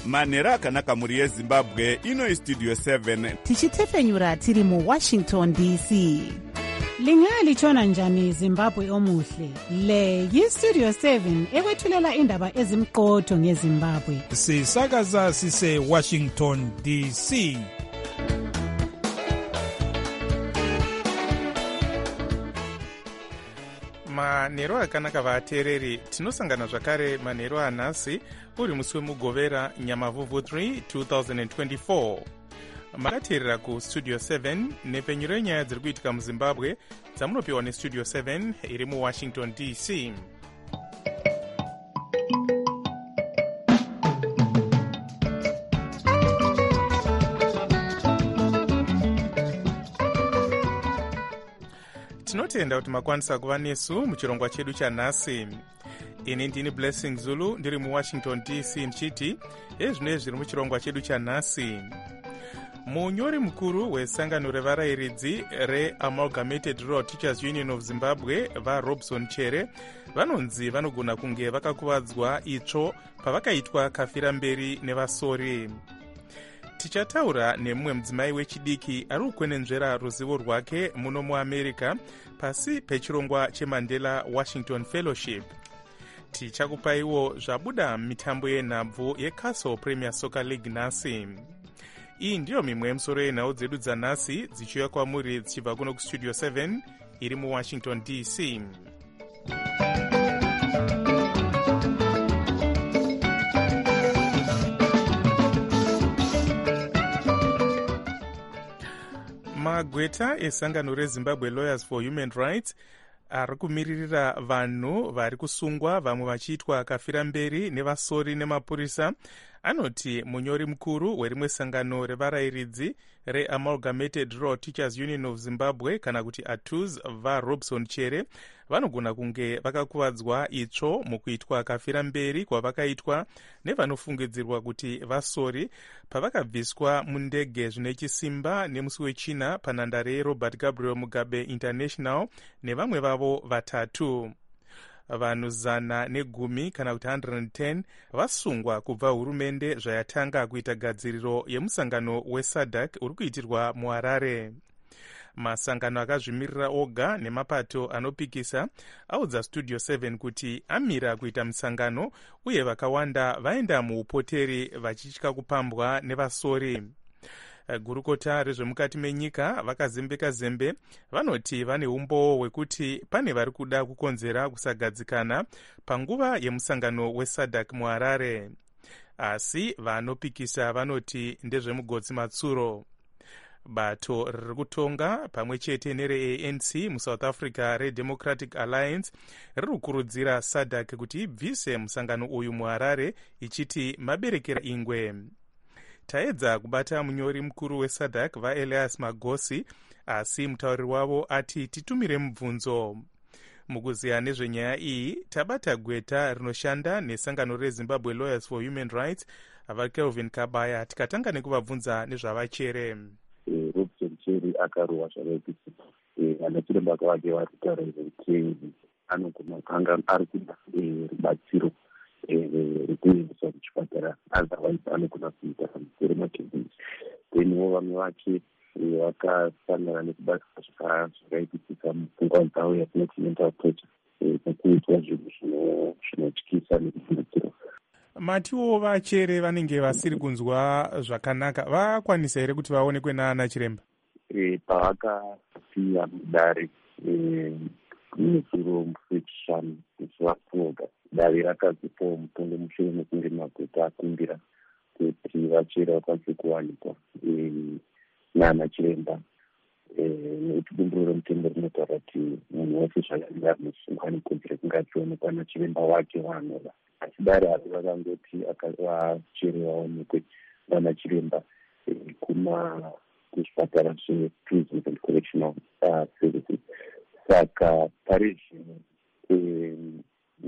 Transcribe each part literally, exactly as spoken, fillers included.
manhero akanaka mhuri yezimbabwe. Ino istudio seven tichitefenyura tiri muwashington D C. Lingalitshona njani Zimbabwe omuhle? Le yistudio seven ekwethulela indaba ezimqotho ngeZimbabwe. Sisakaza sise Washington D C. manhero akanaka vateereri, tinosangana zvakare manhero anhasi uri musi wemugovera nyamavhuvhu three twenty twenty-four. makateerera kustudio seven nepfenyuro yenyaya dziri kuitika muzimbabwe dzamunopiwa nestudio seven iri muwashington D C. tinotenda kuti makwanisa kuva nesu muchirongwa chedu chanhasi. ini ndini Blessing Zulu ndiri muwashington D C ndichiti ezvinoi zviri muchirongwa chedu chanhasi. munyori mukuru wesangano revarayiridzi reAmalgamated Rural Teachers Union of Zimbabwe vaRobson Chere vanonzi vanogona kunge vakakuvadzwa itsvo pavakaitwa kafira mberi nevasori. tichataura nemumwe mudzimai wechidiki ari kukwenenzvera ruzivo rwake muno muamerica pasi pechirongwa cheMandela Washington Fellowship. tichakupaiwo zvabuda mitambo yenhabvu yeCastle Premier Soccer League nhasi. iyi ndiyo mimwe yemusoro yenhau dzedu dzanhasi dzichiuya kwamuri dzichibva kuno kustudio seven iri muwashington D C. magweta esangano reZimbabwe Lawyers for Human Rights ari kumiririra vanhu vari kusungwa vamwe vachiitwa kafira mberi nevasori nemapurisa anoti munyori mukuru werimwe sangano revarayiridzi reAmalgamated Rural Teachers Union of Zimbabwe kana kuti A T U Z vaRobson Chere vanogona kunge vakakuvadzwa itsvo mukuitwa kafira mberi kwavakaitwa nevanofungidzirwa kuti vasori pavakabviswa mundege zvine chisimba nemusi wechina panhandare yeRobert Gabriel Mugabe International nevamwe vavo vatatu. vanhu zana negumi kana kuti one hundred ten vasungwa kubva hurumende zvayatanga kuita gadziriro yemusangano weSADC uri kuitirwa muHarare. masangano akazvimirira oga nemapato anopikisa audza studio seven kuti amira kuita musangano uye vakawanda vaenda muupoteri vachitya kupambwa nevasori. gurukota rezvemukati menyika vakazembeka zembe vanoti vane umbowo hwekuti pane vari kuda kukonzera kusagadzikana panguva yemusangano weSADC muHarare, asi vanopikisa vanoti ndezvemugodzi matsuro. bato riri kutonga pamwe chete nere-A N C muSouth Africa reDemocratic Alliance riri kukurudzira SADC kuti ibvise musangano uyu muHarare ichiti maberekera ingwe. taedza kubata munyori mukuru weSADC vaElias Magosi asi mutauriri wavo ati titumire mubvunzo. mukuziya nezvenyaya iyi tabata gweta rinoshanda nesangano reZimbabwe Lawyers for Human Rights vaKelvin Kabaya tikatanga nekuvabvunza nezvavachere. Robson Chere akarohwa zvakaipisa ana chiremba vake vari kutaura kuti anogona kanga ari kuda rubatsiro rekuendeswa kuchipatara otherwise anogona kuita pamusoro matembezi. theniwo vamwe vake vakasangana nekubatwa zvakaipisisa mupfungwa dzavo yatinoti mental torture nekuitwa zvinhu zvinotyisa nekuvhundutsirwa. matiwo vachere vanenge vasiri kunzwa zvakanaka vakwanisa here kuti vaonekwe naana chiremba? pavakasiya mudare musoro wechishanu musi wakunoga dare rakazipawo mutongo mushure mekunge magweta akumbira kuti vachere vakwanise kuwanikwa naana chiremba. nekuti bumbiro remutembo rinotaura kuti munhu wese zvakange ari musungwa nekodzero kunge achionekwa nachiremba wake waanova. asi dare avo vakangoti vachere vaonekwe naana chiremba kuma kuzvipatara zvePrisons and Correctional Services. saka pari zvino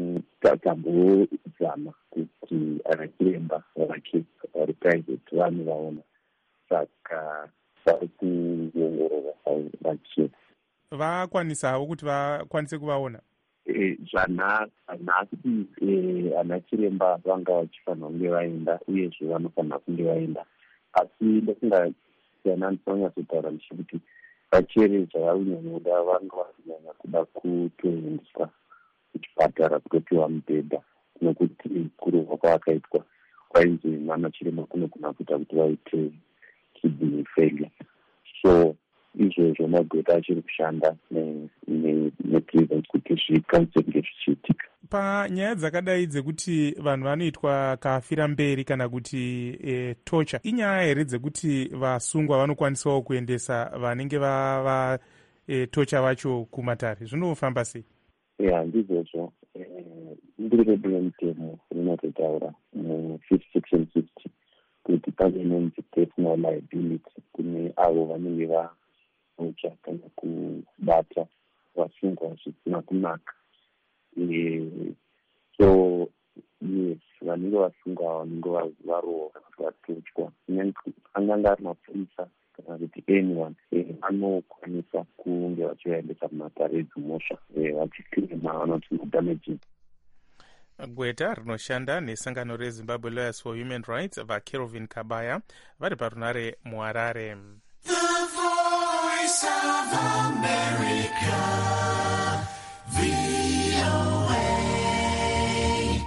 tambozama kuti ana chiremba vake vari private vanhu vaona, saka vari kuongorora vachena vakwanisa havo kuti vakwanise kuvaona. zvanhasi ana chiremba vanga vachifanira kunge vaenda uyezve vanofanira kunge vaenda, asi ndosingasiyanani vanyazotaura ndichikuti vachere zvavaunyanyoda vanga vasinyanya kuda kutoendeswa kuchipatara kutopiwa mubhedha, nekuti kurohwa kwavakaitwa kwainzi mana chiremba kunogona kuita kuti vaite kidney failure. So izvozvo Magweta achiri kushanda nepresident kuti zvikwanise kunge zvichiitika. Panyaya dzakadai dzekuti vanhu vanoitwa kafira mberi kana kuti e, tocha, inyaya here dzekuti vasungwa vanokwanisawo kuendesa vanenge vava e, tocha vacho kumatare, zvinofamba sei? Ya, ndizvozvo ndiri redu remutemo rinototaura mu-fifty section sixty kuti pane inonzi personal liability kune avo vanenge vanocha kana kubata vasungwa zvisina kunaka. So yes, vanenge vasungwa vanenge varohwa kana kuti vatochwa, anganga ari mapurisa kana kuti anyone anokwanisa kunge vachivaendesa mumatare edzimhosva vachikirima vanoti damaging. Gweta rinoshanda nesangano reZimbabwe Lawyers for Human Rights vaKelvin Kabaya vari parunare muHarare. The Voice of America, V O A.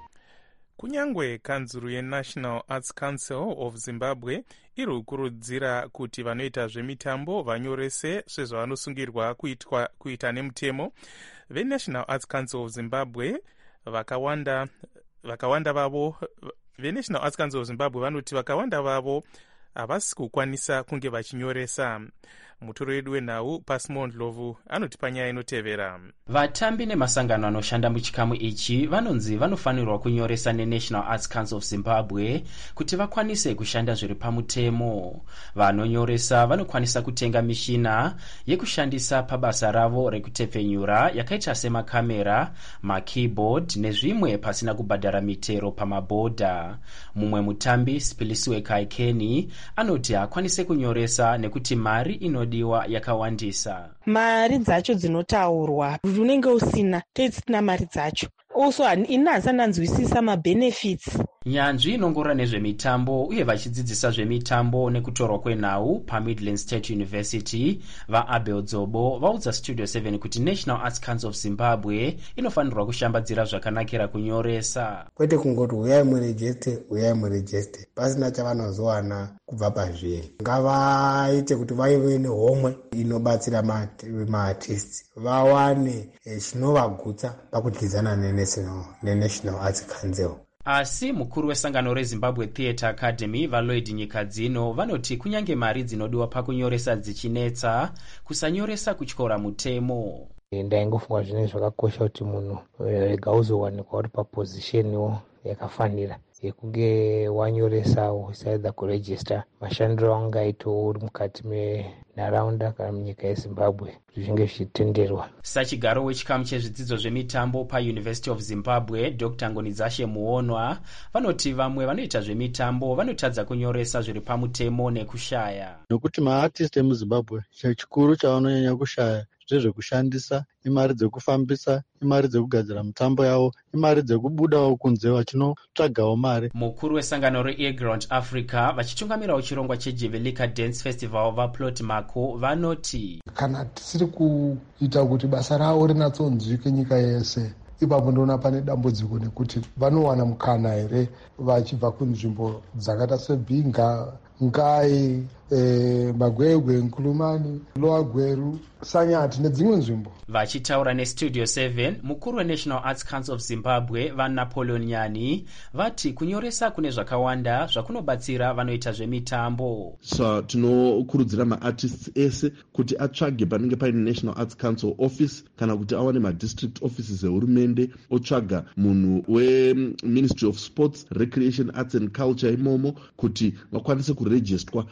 Kunyangwe kanzuru yeNational Arts Council of Zimbabwe iri kukurudzira kuti vanoita zvemitambo vanyorese sezvavanosungirwa kuitwa kuita nemutemo, veNational Arts Council of Zimbabwe vakawanda vakawanda vavo veNational Arts Council of Zimbabwe vanoti vakawanda vavo havasi kukwanisa kunge vachinyoresa. Mutoro wedu wenhau Pasimon Ndlovu anoti panyaya inotevera. Vatambi nemasangano anoshanda muchikamu ichi vanonzi vanofanirwa kunyoresa neNational Arts Council of Zimbabwe kuti vakwanise kushanda zviri pamutemo. Vanonyoresa vanokwanisa kutenga mishina yekushandisa pabasa ravo rekutepfenyura yakaita semakamera, makeyboard nezvimwe pasina kubhadhara mitero pamabhodha. Mumwe mutambi Spilisiwe Kaikeni anoti hakwanise kunyoresa nekuti mari ino diwa yakawandisa. Mari dzacho dzinotaurwa unenge usina teitsina mari dzacho. Also ina hasananzwisisa mabenefits. Nyanzvi inongora nezvemitambo uye vachidzidzisa zvemitambo nekutorwa kwenhau paMidland State University vaAbel Dzobo vaudza Studio seven kuti National Arts Council of Zimbabwe inofanirwa kushambadzira zvakanakira kunyoresa. Kwete kungoti uyai murejeste uyai murejeste pasina chavanozowana kubva pazviri. Ngavaite kuti vaive nehomwe inobatsira maartists vawane chinovagutsa pakudyidzana neNational Arts Council. Asi mukuru wesangano reZimbabwe Theatre Academy vaLloyd Nyikadzino vanoti kunyange mari dzinodiwa pakunyoresa dzichinetsa, kusanyoresa kutyora mutemo. Ndaingofunga zvine zvakakosha kuti munhu rega uzowanikwa uri papozisheniwo yakafanira yekunge wanyoresawo usaedza kurejista mashandiro angaito uri mukati menharaunda kana munyika yeZimbabwe zvinge zvichitenderwa. Sachigaro wechikamu chezvidzidzo zvemitambo paUniversity of Zimbabwe Doctor Ngonidzashe Muonwa vanoti vamwe vanoita zvemitambo vanotadza kunyoresa zviri pamutemo nekushaya. Nokuti maartist emuZimbabwe chikuru chavanonyanya kushaya zvezvekushandisa, imari dzekufambisa, imari dzekugadzira mitambo yavo, imari dzekubudawo kunze vachinotsvagawo mari. Mukuru wesangano reAirground Africa vachitungamirawo chirongwa cheJevelika Dance Festival vaPlot Mako vanoti kana tisiri kuita kuti basa ravo rinatsonzwike nyika yese, ipapo ndona pane dambudziko nekuti vanowana mukana here vachibva kunzvimbo dzakaita sebhinga, Ngai, eh, Magwegwe, Nkulumani, Lower Gweru, Sanyati nedzimwe nzvimbo. Vachitaura neStudio seven, mukuru weNational Arts Council of Zimbabwe vaNapoleon Nyani vati kunyoresa kune zvakawanda zvakunobatsira vanoita zvemitambo. So tinokurudzira maartists ese kuti atsvage panenge paine National Arts Council office kana kuti awane madistrict offices ehurumende, otsvaga munhu weMinistry of Sports, Recreation, Arts and Culture imomo kuti vakwanise kurejistwa neNational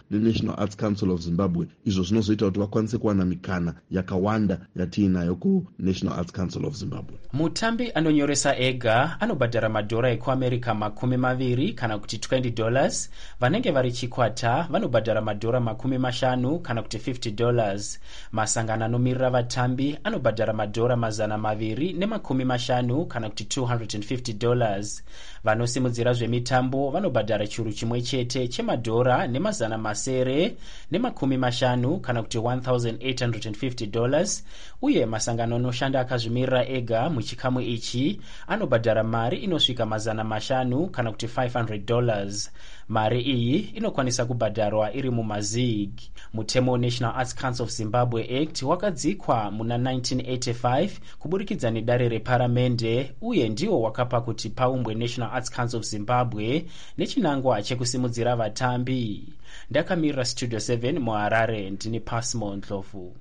National Arts Council of Zimbabwe, izvo zvinozoita kuti vakwanise kuwana mikana yakawanda yatiinayo kuNational Arts Council of Zimbabwe. Mutambi anonyoresa ega anobhadhara madhora ekuamerica makumi maviri kana kuti twenty dollars. Vanenge vari chikwata vanobhadhara madhora makumi mashanu kana kuti fifty dollars. Masangano anomirira vatambi anobhadhara madhora mazana maviri nemakumi mashanu kana kuti two hundred fifty dollars. Vanosimudzira zvemitambo vanobhadhara churu chimwe chete chemadhora nemazana masere nemakumi mashanu kana kuti one thousand eight hundred fifty dollars. Uye masangano anoshanda akazvimirira ega muchikamu ichi anobhadhara mari inosvika mazana mashanu kana kuti five hundred dollars. Mari iyi inokwanisa kubhadharwa iri mumazig. Mutemo weNational Arts Council of Zimbabwe Act wakadzikwa muna nineteen eighty-five kuburikidza nedare reparamende, uye ndiwo wakapa kuti paumbwe National Arts Council of Zimbabwe nechinangwa chekusimudzira vatambi. Ndakamirira Studio seven muHarare, ndini Pasmo Ndlovu.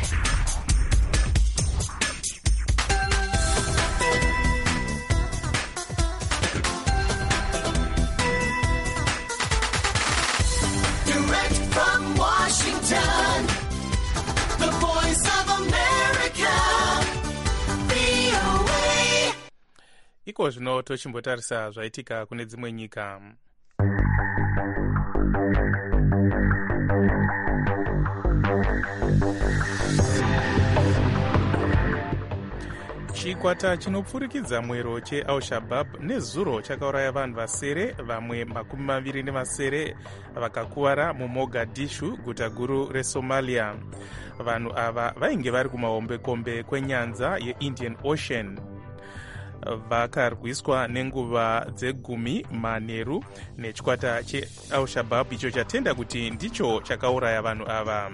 Iko zvino tochimbotarisa zvaitika kune dzimwe nyika. Chikwata chinopfurikidza mwero cheAl-Shabaab nezuro chakauraya vanhu vasere, vamwe makumi maviri nevasere vakakuwara muMogadishu, guta guru reSomalia. Vanhu ava vainge vari kumahombekombe kwenyanza yeIndian Ocean. Vakarwiswa nenguva dzegumi manheru nechikwata cheAl-Shabaab icho chatenda kuti ndicho chakauraya vanhu ava.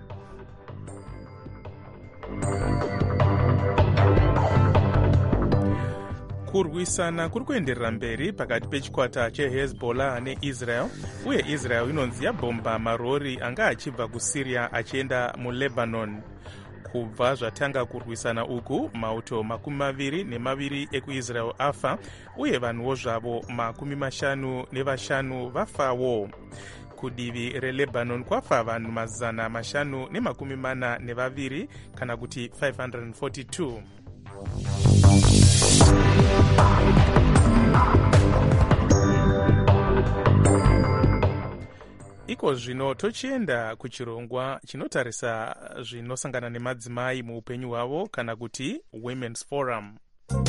Kurwisana kuri kuenderera mberi pakati pechikwata cheHezbollah neIsrael, uye Israel inonzi yabhomba marori anga achibva kuSyria achienda muLebanon. Kubva zvatanga kurwisana uku, mauto makumi maviri nemaviri ekuIsrael afa, uye vanhuwo zvavo makumi mashanu nevashanu vafawo. Kudivi reLebanon kwafa vanhu mazana mashanu nemakumi mana nevaviri kana kuti five hundred forty-two. Iko zvino tochienda kuchirongwa chinotarisa zvinosangana nemadzimai muupenyu hwavo kana kuti Women's Forum.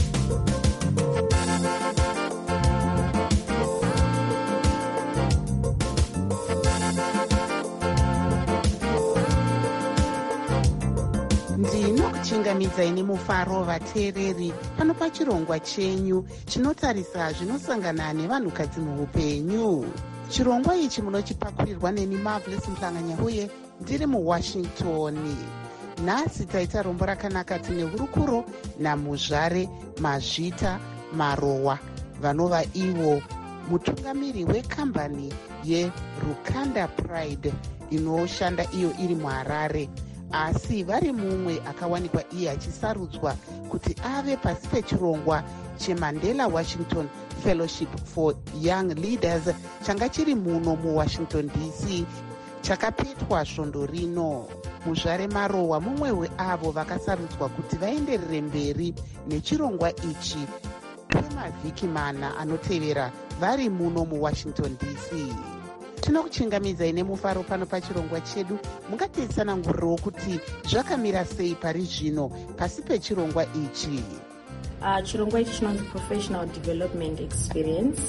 ndinokuchingamidzai nemufaro vateereri pano pachirongwa chenyu chinotarisa zvinosangana nevanhukadzi muupenyu. Chirongwa ichi munochipakurirwa neni Marvelous Mhlanganya uye ndiri muWashington. Nhasi taita rombo rakanaka tine hurukuro naMuzvare Mazvita Marowa, vanova ivo mutungamiri wekambani yeRukanda Pride inoshanda iyo iri muHarare, asi vari mumwe akawanikwa iye achisarudzwa kuti ave pasi pechirongwa cheMandela Washington Fellowship for Young Leaders changa chiri muno muWashington D C chakapetwa svondo rino. Muzvare Marowa mumwe weavo vakasarudzwa kuti vaenderere mberi nechirongwa ichi kwemavhiki mana anotevera vari muno muWashington D C. Tinokuchingamidzai nemufaro pano pachirongwa chedu. Mungatitsanangurirewo kuti zvakamira sei pari zvino pasi pechirongwa ichi. Uh, chirongwa ichi chinonzi Professional Development Experience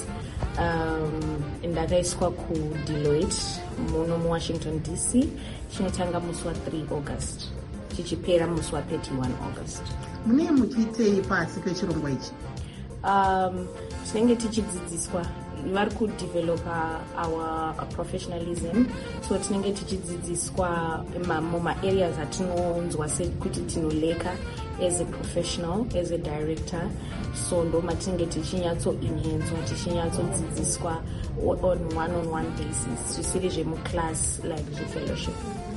um, ndakaiswa kuDeloitte muno muWashington D C. Chinotanga musi wa three August chichipera musi wa thirty-one August. Mune muchiitei pasi pechirongwa ichi? Um, tinenge tichidzidziswa vari kudevelopa our professionalism, so tinenge tichidzidziswa mumaareas atinonzwa sekuti tinoleka as a professional, as a director. So ndo matinenge tichinyatsoenhenzwa, tichinyatsodzidziswa on one-on-one basis, zvisiri zvemuclass like zvefellowship.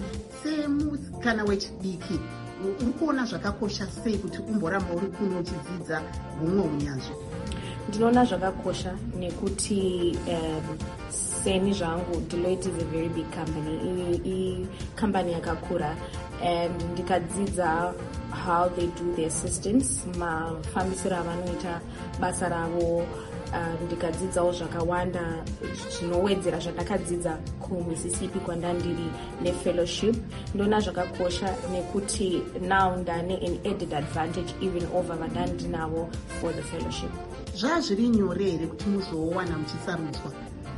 Semusikana wechidiki, uri kuona zvakakosha sei kuti umboramba uri kuno uchidzidza humwe unyanzvi? Ndinoona zvakakosha nekuti um, seni zvangu Deloitte is a very big company, company yakakura, and ndikadzidza how they do their systems, mafambisiro avanoita basa ravo. Ndikadzidzawo zvakawanda zvinowedzera zvandakadzidza kuMississippi kwandandiri nefellowship. Ndona zvakakosha nekuti now ndane an added advantage even over vandandinavo for the fellowship. Zvazviri nyore here kuti muzowana muchisarudzwa?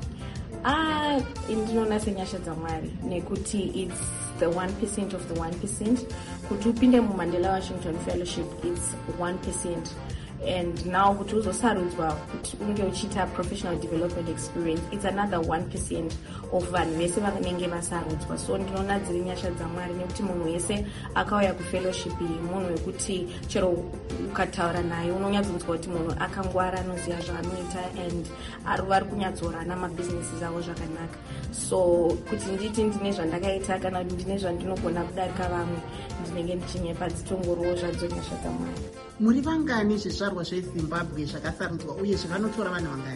Ah, ndinoona senyasha dzaMwari nekuti it's the one percent of the one percent. Kuti upinde muMandela Washington Fellowship, it's one percent. And now kuti uzosarudzwa kuti unge uchiita professional development experience, it's another one percent of vanhu vese vanenge vasarudzwa. So ndinoona dziri nyasha dzaMwari nekuti munhu wese akauya kufellowship iyi munhu wekuti chero ukataura naye unonyatsonzwa kuti munhu akangwara, anoziva zvaanoita, and ari kunyatsoora namabusinesses avo zvakanaka. So kuti nditi ndine zvandakaita kana kuti ndine zvandinogona kudarika vamwe, ndinenge ndichinyepa dzitongorowo zvadzo nyasha dzaMwari. Muri vangani zvizvarwa zveZimbabwe zvakasarudzwa uye zvavanotora vanhu vangani?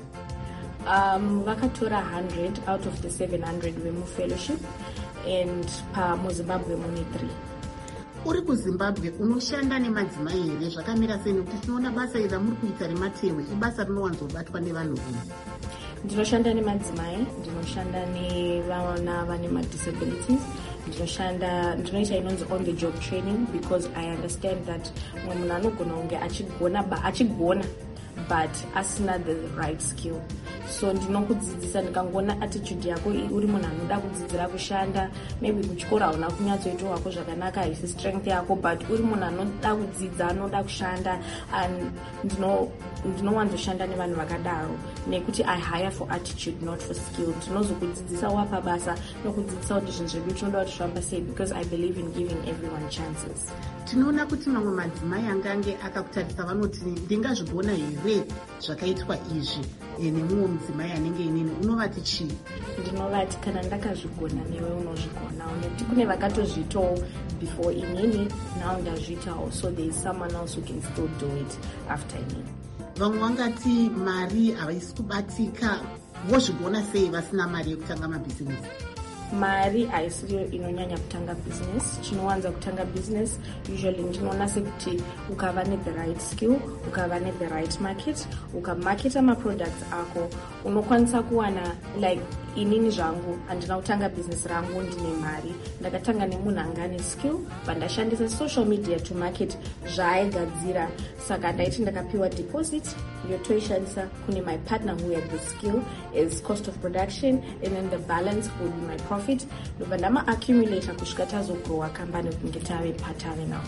Um, vakatora one hundred out of the seven hundred vemufellowship, and pamuzimbabwe mune three. Uri kuZimbabwe unoshanda nemadzimai here? Zvakamira sei nekuti tinoona basa iri ramuri kuita rematehwe ibasa rinowanzobatwa nevanhurume? Ndinoshanda nemadzimai, ndinoshanda nevana vane madisabilities, ndinoshanda ndinoita inonzi on the job training, because I understand that mwe munhu anogona kunge achigona achigona but asina the right skill. So ndinokudzidzisa, ndikangona attitude yako uri munhu anoda kudzidzira kushanda, maybe kuchikora hauna kunyatsoita wako zvakanaka, haisi strength yako, but uri munhu anoda kudzidza, anoda kushanda, and ndino ndinowanzoshanda nevanhu vakadaro nekuti I hire for attitude not for skill. Ndinozokudzidzisa wapa basa nokudzidzisa kuti zvinhu zvedu tinoda kuti zvifamba sei, because I believe in giving everyone chances. Tinoona kuti mamwe madzimai angange akakutarisa vanoti ndingazvigona here zvakaitwa izvi nemumwe mudzimai anenge inini, unovati chii? Ndinovati kana ndakazvigona newe unozvigonawo, nekuti kune vakatozviitawo before inini, now ndazviitawo, so there is someone else who can still do it after inini. Vamwe vangati mari haisi kubatika, vozvigona sei vasina mari yekutanga mabhizinesi? Mari haisiyo inonyanya kutanga business. Chinowanza kutanga business usually ndinoona sekuti ukava ne the right skill, ukava ne the right market, ukamarketa maproducts ako, unokwanisa kuwana, like inini zvangu handina kutanga business rangu ndine mari, ndakatanga nemunhu anga ane skill, vandashandisa social media to market zvaaigadzira, saka ndaiti ndakapiwa deposit yotoishandisa kune my partner who had the skill as cost of production, and then the balance would be my profit. Ndobva ndama accumulate kusvika tazogrowa kambani kunge tave patave nawo.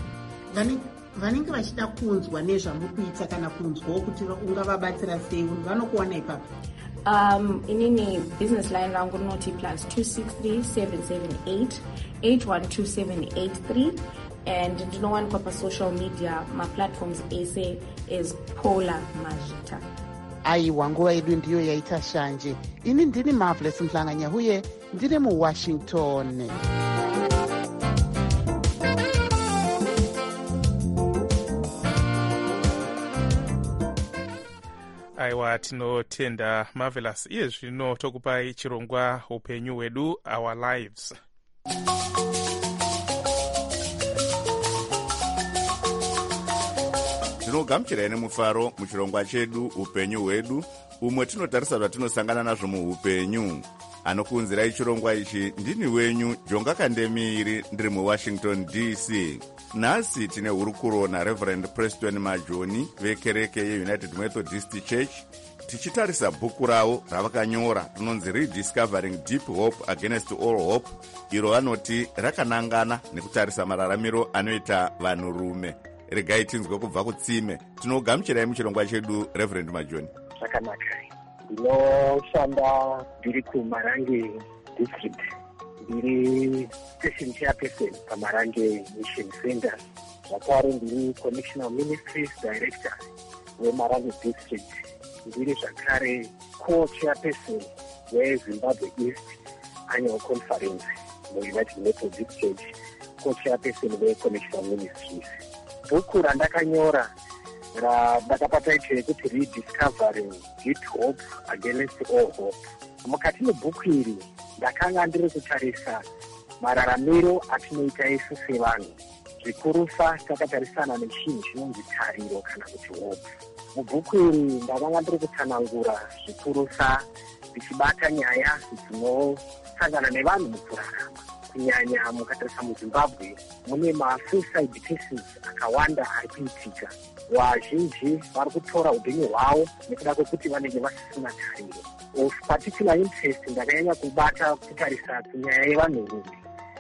Vanenge vachida kunzwa nezvamuri kuita kana kunzwawo kuti ungavabatsira sei, vanokuwana ipapo? Um, inini business line rangu rinoti plus two six three seven seven eight eight one two seven eight three, and ndinowanikwa pasocial media maplatforms ese as Paula Mazvita. Aiwa, nguva yedu ndiyo yaita shanje. Ini ndini Marvelous Mhlanganya uye ndiri muWashington. Aiwa, tinotenda Marvelous. Iye zvino tokupai chirongwa upenyu hwedu, our lives. Tinogamuchirai nemufaro muchirongwa chedu upenyu hwedu, umwe tinotarisa zvatinosangana nazvo muupenyu. Anokuunzirai chirongwa ichi ndini wenyu Jonga Kandemiri, ndiri muWashington D C. Nhasi tine hurukuro naReverend Preston Majoni vekereke yeUnited Methodist Church, tichitarisa bhuku ravo ravakanyora rinonzi Rediscovering Deep Hope Against All Hope, iro vanoti rakanangana nekutarisa mararamiro anoita vanhurume. Regai tinzwe kubva kutsime. Tinogamuchirai muchirongwa chedu Reverend Majoni. Zvakanaka. Ndinoshanda ndiri kuMarange district, ndiri station chairperson paMarange Mission Center, zvakare ndiri Commissioner Ministries Director weMarange district, ndiri zvakare co-chairperson weZimbabwe East Annual Conference muUnited Methodist Church, co-chairperson weCommissioner Ministries. Bhuku randakanyora ndakapata icho yekuti Rediscovering Deep Hope Against All Hope. mukati mebhuku iri ndakanga ndiri kutarisa mararamiro atinoita isu sevanhu, zvikurusa takatarisana nechinhu chinonzi tariro kana kuti hope. Mubhuku iri ndakanga ndiri kutsanangura zvikurusa ndichibata nyaya dzinosangana nevanhu mukurarama. Kunyanya mukatarisa muZimbabwe mune masuicide cases akawanda ari kuitika. Vazhinji vari kutora upenyu hwavo nekuda kwekuti vanenge vasisina tariro. Of particular interest ndakanyanya kubata kutarisa kunyaya yevanhurume,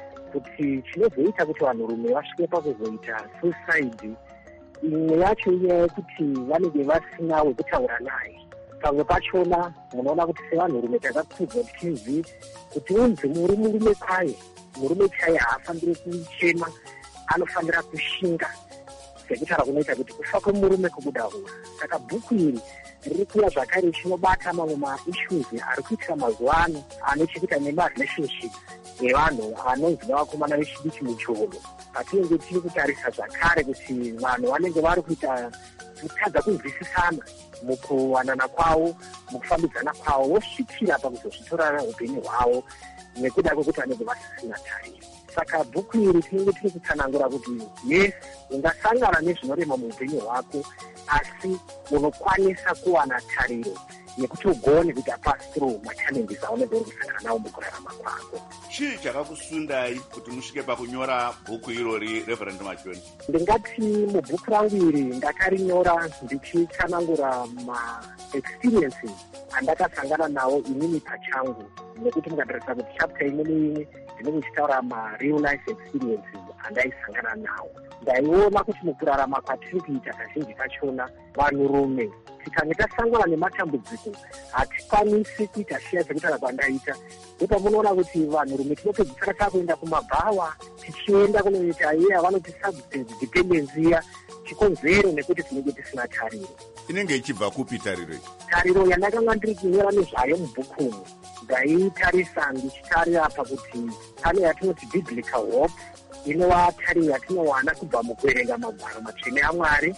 kuti chinozoita kuti vanhurume vasvike pakuzoita suicide, imwe yacho inyaya yekuti vanenge vasina wekutaura naye. Pamwe pachona munoona kuti sevanhurume takakudzwa tichizivi kuti unzi muri murume kwaye, murume chaiye haafaniri kuchema, anofanira kushinga, sekutaura kunoita kuti kufa kwemurume kubuda hura. Saka bhuku iri riri kuuya zvakare richinobata mamwe maissues ari kuitira mazuva ano anechekuita nemarelationships evanhu anonzi nevakomana vechidiki mucholo. Patinenge tiri kutarisa zvakare kuti vanhu vanenge vari kuita kutadza kunzwisisana mukuwanana kwavo, mukufambidzana kwavo, vosvikira pakuzozvitorana upenyu hwavo nekuda kwekuti vanenge vasisina tariro. Saka bhuku iri tinenge tiri kutsanangura kuti yes, ungasangana nezvinorema muupenyu hwako, asi unokwanisa kuwana tariro yekuti ugone kuita pass through machallenges aunenge uri kusangana nawo mukurarama kwako. Chii chakakusundai kuti musvike pakunyora bhuku irori, Reverend Majoni? Ndingati mubhuku rangu iri ndakarinyora ndichitsanangura ma-experiences andakasangana nawo inini pachangu, nekuti mukatarisa kuti chapter imwe neimwe ndinenge ndichitaura ma-real life experiences andaisangana nawo. Ndaiona kuti mukurarama kwatiri kuita kazhinji kachona vanhurume tikange tasangana nematambudziko hatikwanisi kuita shiya sekutaura kwandaita. Ndipo munoona kuti vanhurume tinopedzisira takuenda kumabhawa, tichienda kunoita iye avanoti substance dependency iya, chikonzero nekuti tinenge tisina tariro. Inenge ichibva kupi tariro iyi? Tariro yandakanga ndiri kunyora nezvayo mubhukumu ndaitarisa ndichitarira pakuti pane yatinoti biblical hope, inova tariro yatinowana kubva mukuverenga magwaro matsvene aMwari.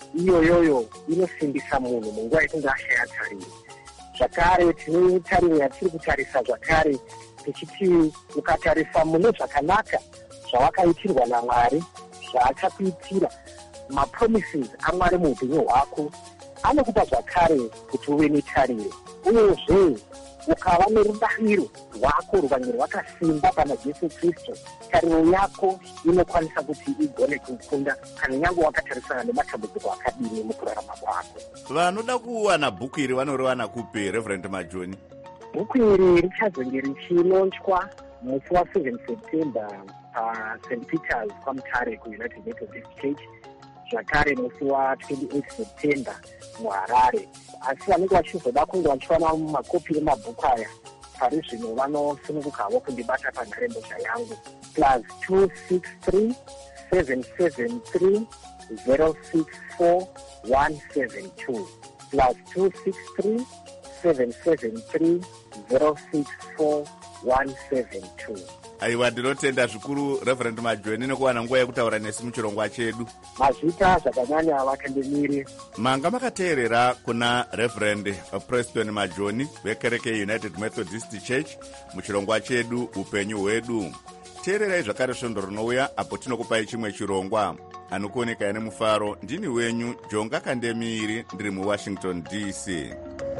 Iyoyoyo inosimbisa munhu munguva yekunge ashaya tariro. Zvakare tine tariro yatiri kutarisa zvakare tichiti ukatarisa mune zvakanaka zvawakaitirwa naMwari, zvaachakuitira, mapromises aMwari muupenyu hwako, anokupa zvakare kuti uve netariro. Uyezve ukava nerudariro rwako ruvange rwakasimba pana Jesu Kristu, tariro yako inokwanisa kuti igone kukunda kana nyange wakatarisana nematambudziko akadini mukurarama kwako. Vanoda kuwana bhuku iri vanoriwana kupi, Reverend Majoni? Bhuku iri richazonge richinonchwa musi wa7 September paSaint Peter's kwaMutare kuUnited Methodist Church, zvakare musi wa28 September muHarare. Asi vanenge vachizoda kunge vachiwana makopi emabhuku aya pari zvino vanosunungukawo kundibata panharembozha yangu plus two six three seven seven three zero six four one seven two plus two six three seven seven three zero six four one seven two. Aiwa, ndinotenda zvikuru Reverend Majoni nekuwana nguva yekutaura nesi muchirongwa chedu. Mazvita zvakanyanya vakandemiri. Manga makateerera kuna Reverend Preston Majoni vekereke United Methodist Church muchirongwa chedu upenyu hwedu. Teererai zvakare svondo rinouya apo tinokupai chimwe chirongwa. Anokuoneka nemufaro ndini wenyu Jonga Kandemiri, ndiri muWashington D C.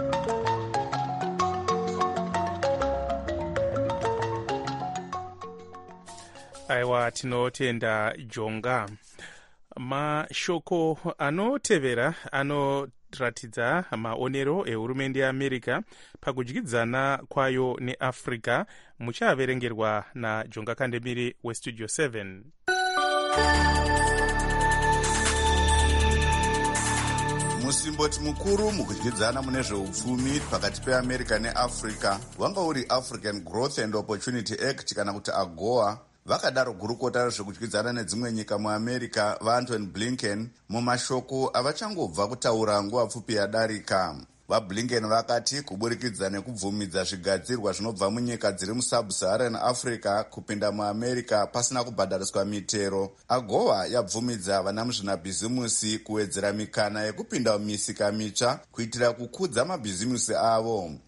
Aiwa, tinotenda Jonga. Mashoko anotevera anoratidza maonero ehurumende yeAmerica pakudyidzana kwayo neAfrica, muchaverengerwa naJonga Kandemiri weStudio seven. Musimboti mukuru mukudyidzana mune zveupfumi pakati peAmerica neAfrica wanga uri African Growth and Opportunity Act kana kuti AGOA. Vakadaro gurukota rezvekudyidzana nedzimwe nyika muAmerica vaAntony Blinken mumashoko avachangobva kutaura nguva pfupi yadarika. VaBlinken vakati kuburikidza nekubvumidza zvigadzirwa zvinobva munyika dziri musub-Saharan Africa kupinda muAmerica pasina kubhadhariswa mitero, AGOA yabvumidza vana muzvinabhizimusi kuwedzera mikana yekupinda mumisika mitsva kuitira kukudza mabhizimusi avo.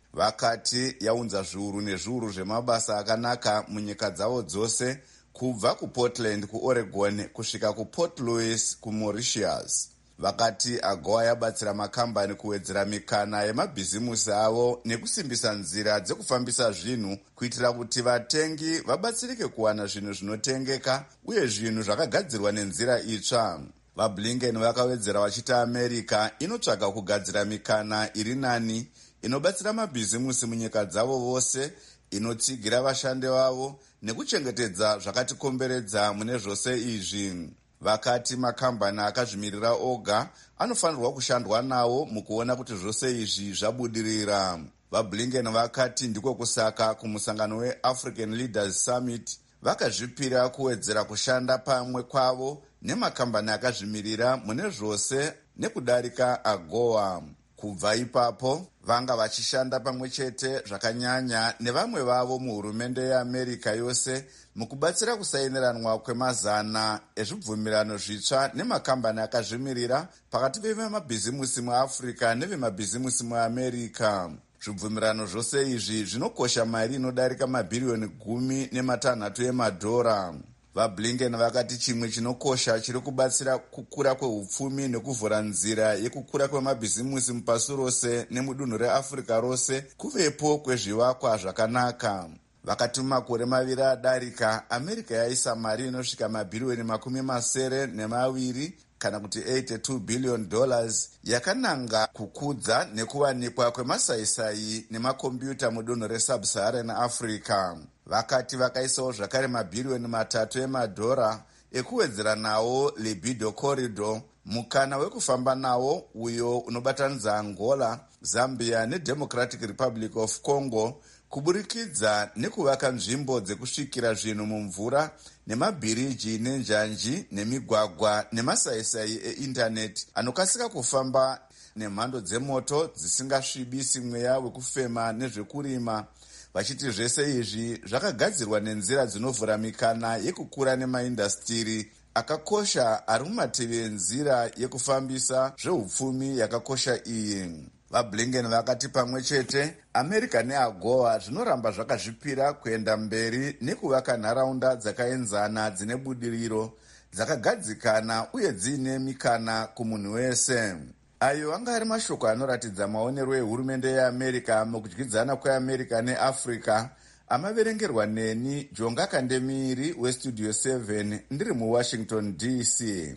vakati yaunza zviuru nezviuru zvemabasa akanaka munyika dzavo dzose, kubva kuportland kuoregon kusvika kuport louis kumauritius. Vakati AGOA yabatsira makambani kuwedzera mikana yemabhizimusi avo nekusimbisa nzira dzekufambisa zvinhu kuitira kuti vatengi vabatsirike kuwana zvinhu zvinotengeka uye zvinhu zvakagadzirwa nenzira itsva. VaBlinken vakawedzera vachiti America inotsvaga kugadzira mikana iri nani inobatsira mabhizimusi munyika dzavo vose, inotsigira vashandi vavo nekuchengetedza zvakatikomberedza mune zvose izvi. Vakati makambani akazvimirira oga anofanirwa kushandwa nawo mukuona kuti zvose izvi zvabudirira. VaBlinken vakati ndiko kusaka kumusangano weAfrican Leaders Summit vakazvipira kuwedzera kushanda pamwe kwavo nemakambani akazvimirira mune zvose nekudarika AGOA. Kubva ipapo vanga vachishanda pamwe chete zvakanyanya nevamwe vavo muhurumende yeAmerica yose mukubatsira kusainiranwa kwemazana ezvibvumirano zvitsva nemakambani akazvimirira pakati pevemabhizimusi muAfrica nevemabhizimusi muAmerica. Zvibvumirano zvose izvi zvinokosha mari inodarika mabhiriyoni gumi nematanhatu emadhora. VaBlinken vakati chimwe chinokosha chiri kubatsira kukura kwehupfumi nekuvhura nzira yekukura kwemabhizimusi mupasi rose nemudunhu reAfrica rose kuvepo kwezvivakwa zvakanaka. Vakati mumakore maviri adarika, America yaisa mari inosvika mabhiriyoni makumi masere nemaviri kana kuti eighty-two billion dollars yakananga kukudza nekuwanikwa kwemasaisai nemakombiyuta mudunhu resub-Saharan Africa. Vakati vakaisawo zvakare mabhiriyoni matatu emadhora ekuwedzera nawo libido corridor, mukana wekufamba nawo uyo unobatanidza Angola, Zambia neDemocratic Republic of Congo, kuburikidza nekuvaka nzvimbo dzekusvikira zvinhu mumvura nemabhiriji nenjanji nemigwagwa nemasaisai eindaneti anokasika kufamba nemhando dzemoto dzisingasvibisi mweya wekufema nezvekurima. Vachiti zvese izvi zvakagadzirwa nenzira dzinovhura mikana yekukura nemaindastiri akakosha ari mumativi enzira yekufambisa zvehupfumi yakakosha iyi. VaBlinken vakati pamwe chete America neAGOA zvinoramba zvakazvipira kuenda mberi nekuvaka nharaunda dzakaenzana dzine budiriro, dzakagadzikana uye dziine mikana kumunhu wese. Ayo anga ari mashoko anoratidza maonero ehurumende yeAmerica mukudyidzana kweAmerica neAfrica, amaverengerwa neni Jonga Kandemiri westudio seven ndiri muWashington D C.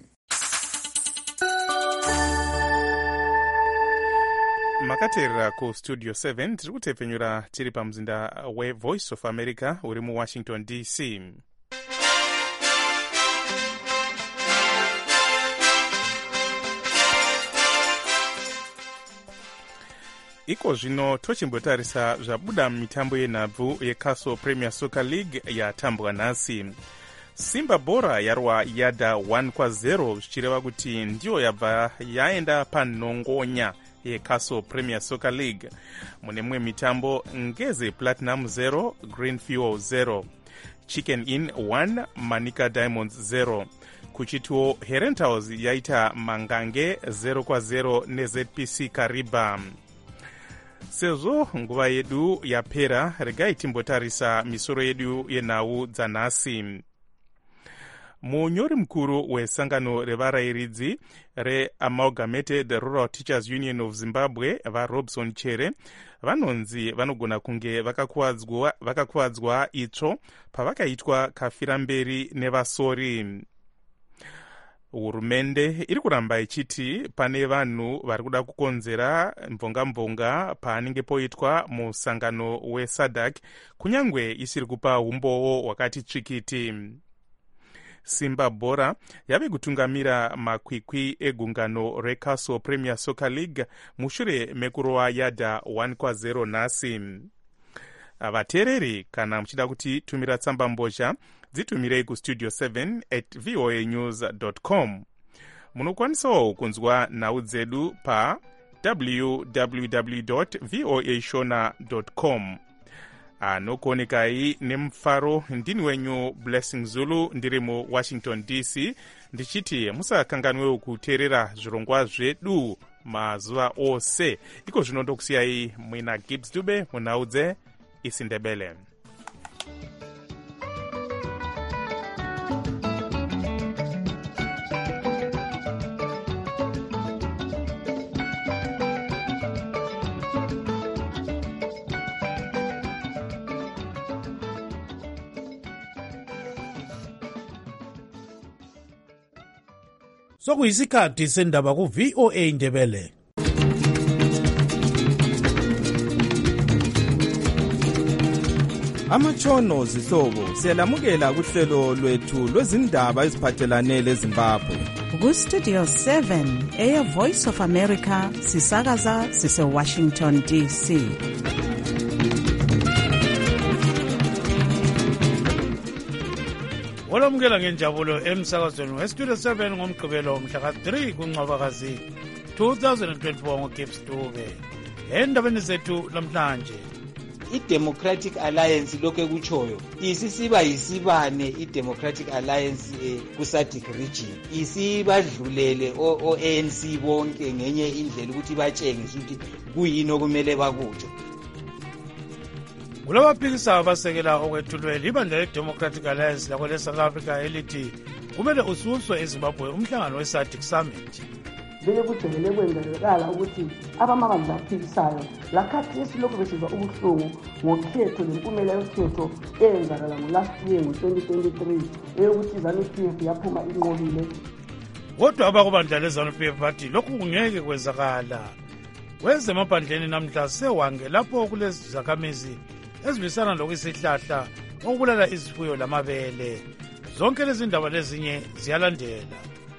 Makateerera kustudio seven tiri kutepfenyura tiri pamuzinda weVoice of America uri muWashington D C. Iko zvino tochimbotarisa zvabuda mitambo yenhabvu yeCastle Premier Soccer League yatambwa nhasi. Simba Bora yarwa yada one kwa zero zvichireva kuti ndiyo yabva yaenda panhongonya yeCastle Premier Soccer League. Mune mumwe mitambo Ngeze Platinum zero, Green Fuel zero, Chicken Inn one, Manica Diamonds zero. Kuchitiwo Herentals yaita Mangange zero kwa zero neZ P C Kariba. Sezvo nguva yedu yapera, regai timbotarisa misoro yedu yenhau dzanhasi. Munyori mukuru wesangano revarairidzi reAmalgamated Rural Teachers Union of Zimbabwe vaRobson Chere vanonzi vanogona kunge vakakuwadzwa vakakuwadzwa itsvo pavakaitwa kafiramberi nevasori. Hurumende iri kuramba ichiti pane vanhu vari kuda kukonzera mvonga-mvonga paanenge poitwa musangano weSADC kunyangwe isiri kupa umbowo hwakati tsvikiti. Simba Bora yave kutungamira makwikwi egungano reCastle Premier Soccer League mushure mekurowa yada one kwa zero nhasi. Vateereri kana muchida kuti tumira tsamba mbozha dzitumirei kustudio seven at voa news dot com. Munokwanisawo kunzwa nhau dzedu pa w w w dot voa shona dot com. Anokuonekai nemufaro ndini wenyu Blessing Zulu ndiri mu Washington D C ndichiti musakanganwewo kuteerera zvirongwa zvedu mazuva ose. Iko zvino ndokusiyai mwina Gibbs Dube munaudze isindebele. Sokuyisikhathi sendaba ku V O A Ndebele. Amatshono zihlobo siyalamukela kuhlelo lwethu lwezindaba eziphathelane leZimbabwe. Ku Studio seven eya Voice of America sisakaza sise Washington D C. Olamukela ngenjabulo emsakazweni weStudio seven ngomgqibelo mhla ka three kuNcwabakazi twenty twenty-four ngoGibbs Dube. Endabeni zethu namhlanje, i-Democratic Alliance lokho kutshoyo isisiba yisibane i-Democratic Alliance eh, ku-SADC region isibadlulele o-A N C bonke ngenye indlela ukuthi batshengise ukuthi kuyini okumele bakutsho. kulabaphikisa abasekela okwethulwe libandla le-Democratic Alliance lakho le-South Africa elithi kumele ususwe eZimbabwe umhlangano we-SADC Summit. Vele kujwayele kwenzakala ukuthi abamabandla aphikisayo lakhathesi lokhu besizwa ubuhlungu ngokhetho lempumela yokhetho eyenzakala ngo-last year ngo-twenty twenty-three eyokuthi ZANU-P F yaphuma inqobile. Kodwa abakubandla le-ZANU-P F bathi lokhu kungeke kwenzakala. Kwezemaphandleni namhla sewange lapho kulezakhamizi ezilwisana lokuyisihlahla okubulala izifuyo lamabele. Zonke lezi ndaba lezinye ziyalandela.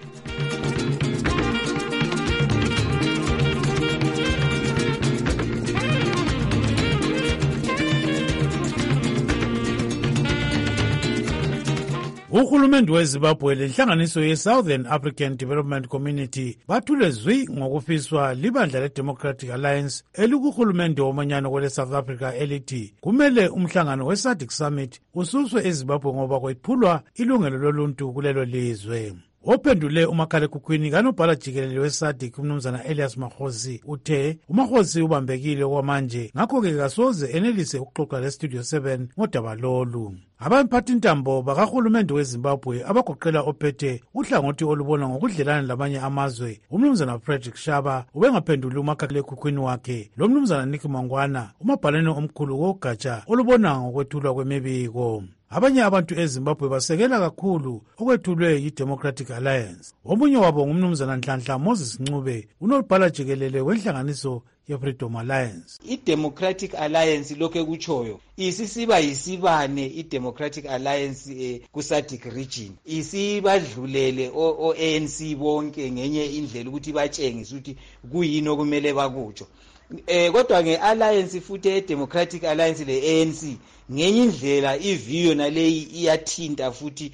Uhulumende weZimbabwe lenhlanganiso ye-Southern African Development Community bathule zwi ngokufiswa libandla le-Democratic Alliance elikuhulumende womanyano kwele-South Africa elithi kumele umhlangano we-SADC Summit ususwe eZimbabwe ngoba kwephulwa ilungelo loluntu kulelo lizwe. Ophendule umakhalekhukhwini kanobhala jikelele we-SADC umnumzana Elias Makhosi uthe uMakhosi ubambekile okwamanje ngakho-ke kasoze enelise ukuxoxa le-Studio seven ngodaba lolu. Abamphathintambo bakahulumende weZimbabwe abagoqela ophethe uhlangothi olubona ngokudlelana labanye amazwe umnumzana Frederick Shaba ubengaphenduli umakhalekhukhwini wakhe lo mnumzana Nick Mangwana umabhalane omkhulu wogatsha olubona ngokwethulwa kwemibiko. Abanye abantu eZimbabwe basekela kakhulu okwethulwe yi-Democratic Alliance. Omunye wabo ngumnumzana Nhlanhla Moses Ncube unobhala jikelele wenhlanganiso ye-Freedom Alliance. I-Democratic Alliance lokho kutshoyo isisiba yisibane i-Democratic Alliance eh, ku-SADC region isibadlulele o-A N C bonke ngenye indlela ukuthi batshengise ukuthi kuyini okumele bakutsho. Eh kodwa nge-alliance futhi e-Democratic Alliance le-A N C ngenye indlela iviyo naleyi iyathinta futhi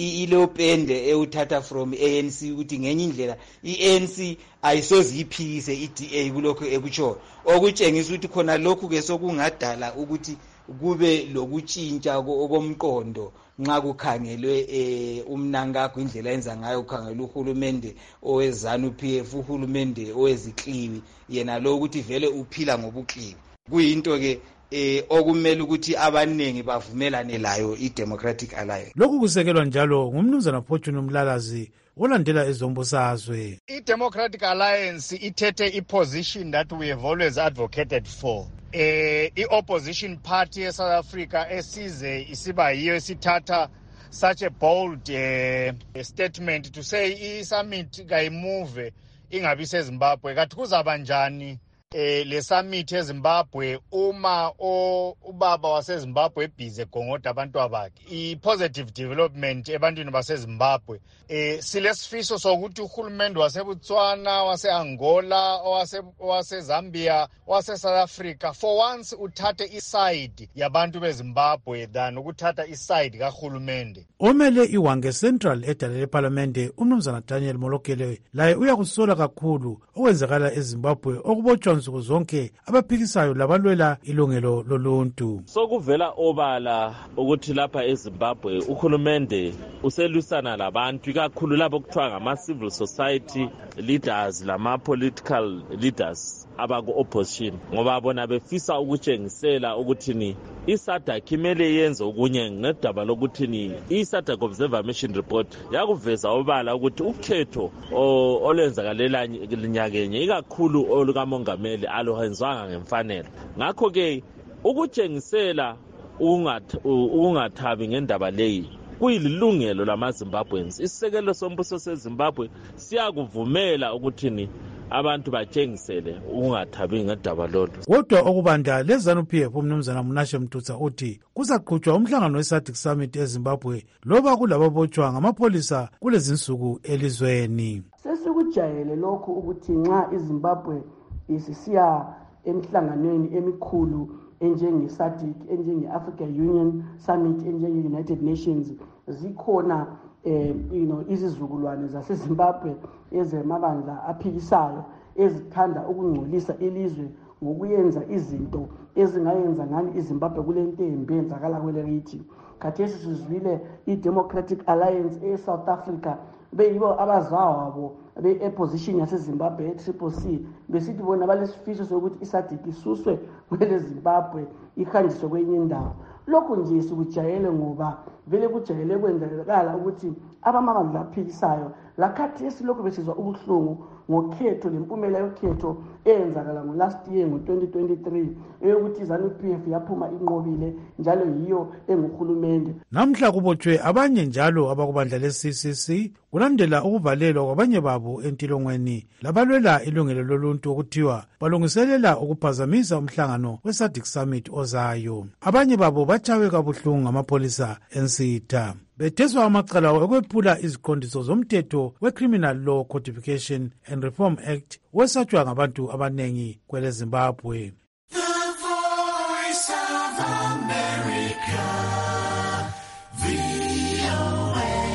ilopende ewuthatha from A N C ukuthi ngenye indlela i-A N C ayisoze iphikise i-D A kulokho ekutsho okutshengisa ukuthi khona lokhu ke sokungadala ukuthi kube lokutshintsha okomqondo nxa kukhangelwe eh umnankakho indlela enza ngayo ukhangelwe uhulumende oweZANU-P F uhulumende owezikliwi yena lo ukuthi vele uphila ngobukliwi kuyinto ke eh okumele ukuthi abanengi bavumelane layo i-Democratic Alliance. Lokhu kusekelwa njalo ngumnumzana Fortune Mlalazi olandela ezombusazwe. I-Democratic Alliance ithethe i-position that we have always advocated for. Eh i-opposition party eSouth Africa esize isiba yiyo esithatha such a bold uh, statement to say i-summit kayimove ingabi seZimbabwe kathi kuzaba njani eh le summit eZimbabwe uma o ubaba waseZimbabwe ebhize gongoda abantu abakhe i-positive development ebantwini baseZimbabwe eh silesifiso sokuthi uhulumende waseBotswana wase-Angola owase wase-Zambia wase-South Africa for once uthathe iside yabantu beZimbabwe than ukuthatha iside kahulumende. Omele iwange Central edale leParlamente umnumzana Daniel Molokele laye uyakusola kakhulu okwenzakala eZimbabwe okubotshwa nsuku zonke abaphikisayo labalwela ilungelo loluntu. Sokuvela obala ukuthi lapha eZimbabwe uhulumende uselwisana labantu ikakhulu labo kuthiwa ngama-civil society leaders lama-political leaders abaku-opposition ngoba bona befisa ukutshengisela ukuthini i-SADC imele yenze okunye ngedaba lokuthini i-SADC Observer Mission Report yakuveza obala ukuthi ukhetho olwenzakalela nyakenye ikakhulu olukamongameli aluhenzwanga ngemfanelo. Ngakho-ke ukutshengisela ukungathabi ngendaba leyi kuyilungelo lamaZimbabweans. Isisekelo sombuso seZimbabwe siyakuvumela ukuthini abantu batshengisele ukungathabi ngendaba lolu. Kodwa okubanda leZANU-P F umnumzana Munashe Mtutsa uthi kuzaqhutshwa umhlangano we-SADC Summit eZimbabwe loba kulababotshwa ngamapolisa kulezinsuku elizweni. Sesikujayele lokhu ukuthi nxa iZimbabwe isisiya emhlanganweni emikhulu enjenge-SADC, enjenge-African Union Summit, enjenge-United Nations zikhona eh you know izizukulwane zaseZimbabwe ezemabandla aphikisayo ezithanda ukungcolisa ilizwe ngokuyenza izinto ezingayenza ngani iZimbabwe kulento embi enzakala kwelerithi. Khathesi sizwile i-Democratic Alliance e-South Africa beyibo abazawabo be-opposition yaseZimbabwe e-Triple C besithi bona balesifiso sokuthi i-SADC isuswe kwele Zimbabwe ihanjiswe kwenye indawo. Lokho nje sikujayele ngoba vele kujayele kwenzakala ukuthi abamabandla aphikisayo lakhathesi lokho besizwa ubuhlungu ngokhetho lempumela yokhetho eyenzakala ngo last year ngo twenty twenty-three eyokuthi iZANU-P F yaphuma inqobile njalo yiyo enguhulumende. Namhla kubotshwe abanye njalo abakubandla le-C C C kulandela ukuvalelwa kwabanye babo entilongweni labalwela ilungelo loluntu okuthiwa balungiselela ukuphazamisa umhlangano we-SADC Summit ozayo. Abanye babo bachawe kabuhlungu ngamapolisa ensitha betheswa amacala okwephula iziqondiso zomthetho we-Criminal Law Codification and Reform Act wesatshwa ngabantu abanengi kwele Zimbabwe. The Voice of America, V O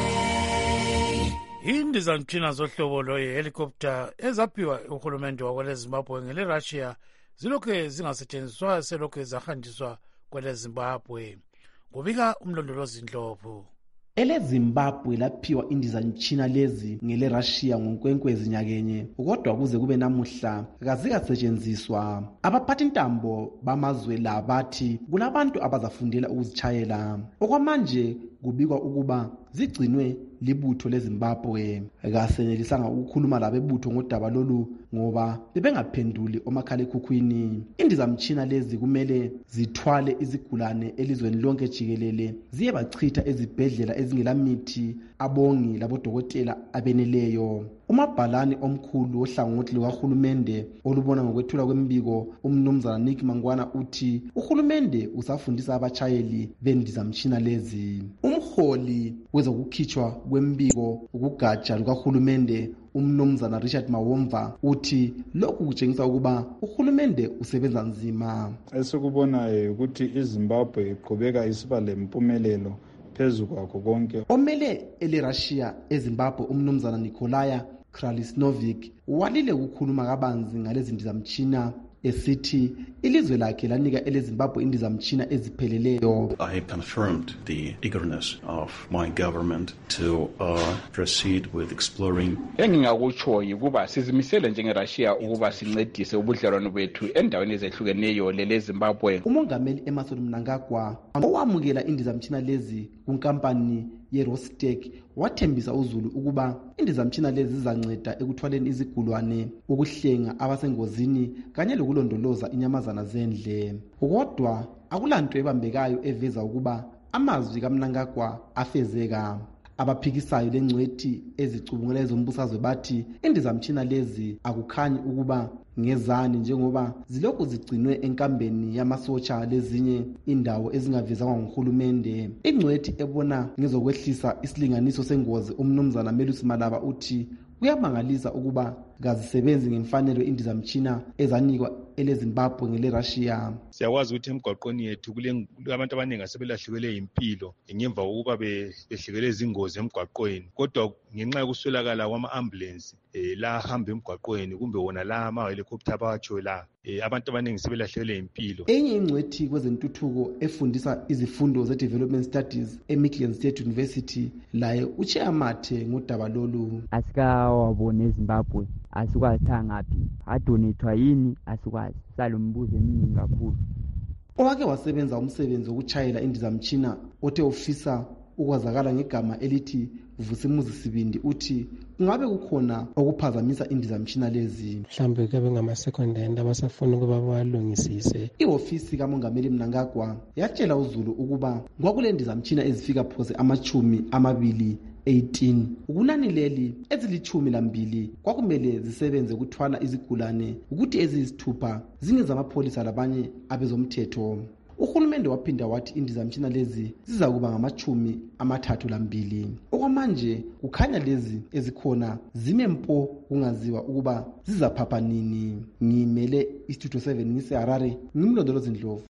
A. Indizamtshina zohlobo lwe-helicopter ezaphiwa uhulumende wakwele Zimbabwe ngele Russia zilokhu zingasetshenziswa selokhu zahanjiswa kwele Zimbabwe. Kubika umlondolozi Ndlovu. Ele Zimbabwe laphiwa indizamtshina lezi ngele Russia ngonkwenkwezi nyakenye kodwa kuze kube namuhla kazikasetshenziswa. Abaphathi ntambo bamazwe la bathi kulabantu abazafundela ukuzitshayela. Okwamanje kubikwa ukuba zigcinwe libutho leZimbabwe. Kasenelisanga ukukhuluma labebutho ngodaba lolu ngoba bebengaphenduli omakhalekhukhwini. Indizamtshina lezi kumele zithwale izigulane elizweni lonke jikelele ziye bachitha ezibhedlela ezingelamithi abongi labodokotela abeneleyo. Umabhalani omkhulu ohlangothi lukahulumende olubona ngokwethula kwembiko umnumzana Nick Mangwana uthi uhulumende usafundisa abachayeli bendizamtshina lezi. Umholi wezokukhitshwa kwembiko ukugatsha lukahulumende umnumzana Richard Mawomva uthi lokhu kutshengisa ukuba uhulumende usebenza nzima. Esikubonayo ukuthi iZimbabwe iqhubeka isiba lempumelelo phezu kwakho konke. Omele ele Russia eZimbabwe umnumzana Nikolaya Kralisnovic walile ukukhuluma kabanzi ngalezi ndizamtshina esithi ilizwe lakhe lanika eleZimbabwe indizamtshina ezipheleleyo. I confirmed the eagerness of my government to uh, proceed with exploring. Engingakutsho yikuba sizimisele njengeRussia ukuba sincedise ubudlelwano bethu endaweni ezehlukeneyo leleZimbabwe. Umongameli Emmerson Mnangagwa owamukela indizamtshina lezi kunkampani ye-Rostec wathembisa uZulu ukuba indizamtshina lezi zizanceda ekuthwaleni izigulwane, ukuhlenga abasengozini kanye lokulondoloza inyamazana zendle. Kodwa akulanto ebambekayo eveza ukuba amazwi kaMnangagwa afezeka. Abaphikisayo lengcwethi ezicubungula ezombusazwe bathi indizamtshina lezi akukhanyi ukuba ngezani njengoba zilokhu zigcinwe enkambeni yamasotsha lezinye indawo ezingavezanga nguhulumende. Ingcwethi ebona ngezokwehlisa isilinganiso sengozi umnumzana Melusi Malaba uthi kuyamangalisa ukuba kazisebenzi ngemfanelo indizamtshina ezanikwa elezimbabwe ngele-russia. Siyakwazi ukuthi emgwaqweni yethu abantu abaningi asebelahlekelwe impilo ngemva kokuba behlekelwe izingozi emgwaqweni, kodwa ngenxa yokuswelakala kwama-ambulensi eh, la ahamba emgwaqweni kumbe wona la ama-helicopter abawatshoyo la eh, abantu abaningi sebelahlekelwe impilo. Enye ingcwethi kwezentuthuko efundisa izifundo ze-development studies eMichigan State University laye uChiamathe ngodaba lolu. Asikawabone eZimbabwe, asikwazi ngaphi, adonethwa yini asikwazi, salombuzo eminingi kakhulu. Owake wasebenza umsebenzi wokuchayela indizamtshina othe ufisa ukwazakala ngegama elithi Vusimuzi Sibindi uthi kungabe kukhona okuphazamisa indizamtshina lezi. Mhlawumbe kube ngama-secondary abasafuna ukuba balungisise. Iofisi kamongameli Mnangagwa yatshela uZulu ukuba kwakule ndizamtshina ezifika phose amachumi amabili eighteen. Ukunani leli ezilichumi lambili kwakumele zisebenze ukuthwala izigulane ukuthi eziyisithupha zingezamapholisa labanye abezomthetho. Uhulumende waphinda wathi indizamtshina lezi ziza kuba ngamachumi amathathu lambili. Okwamanje kukhanya lezi ezikhona zime mpo kungaziwa ukuba zizaphapha nini. Ngimele iStudio seven ngise Harare, ngimlondolozi Ndlovu.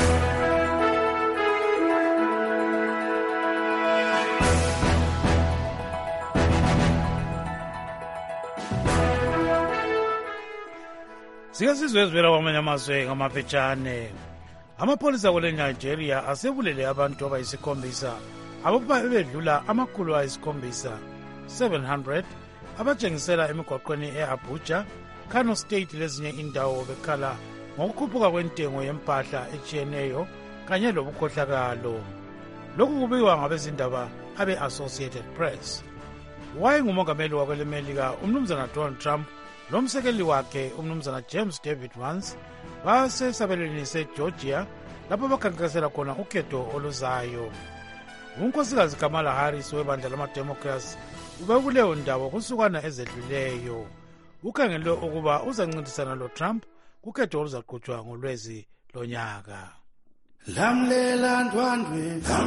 Sike sizwe ezivela kwamanye amazwe ngamafetshane. Amapholisa kwele Nigeria asebulele abantu abayisikhombisa ababedlula amakhulu ayisikhombisa seven hundred abatshengisela emigwaqweni e-Abuja, Kano State lezinye indawo bekhala ngokukhuphuka kwentengo yempahla etshiyeneyo kanye lobukhohlakalo. Lokhu kubikwa ngabezindaba abe-Associated Press. Wayengumongameli wakwele Melika umnumzana Donald Trump lomsekeli wakhe umnumzana James David Vance basesabelweni seGeorgia lapho bakhankasela khona ukhetho oluzayo. Unkosikazi Kamala Harris webandla lama-Democrats ubekuleyo ndawo kusukana ezedluleyo. Ukhangelwe ukuba uzancintisana lo-Trump kukhetho oluzaqhutshwa ngolwezi lonyaka. Lamlela ndwandwe,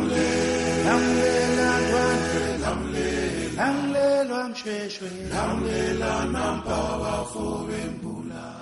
lamlela ndwandwe, lamlela msheshwe, lamlela nampa wafobe mbula.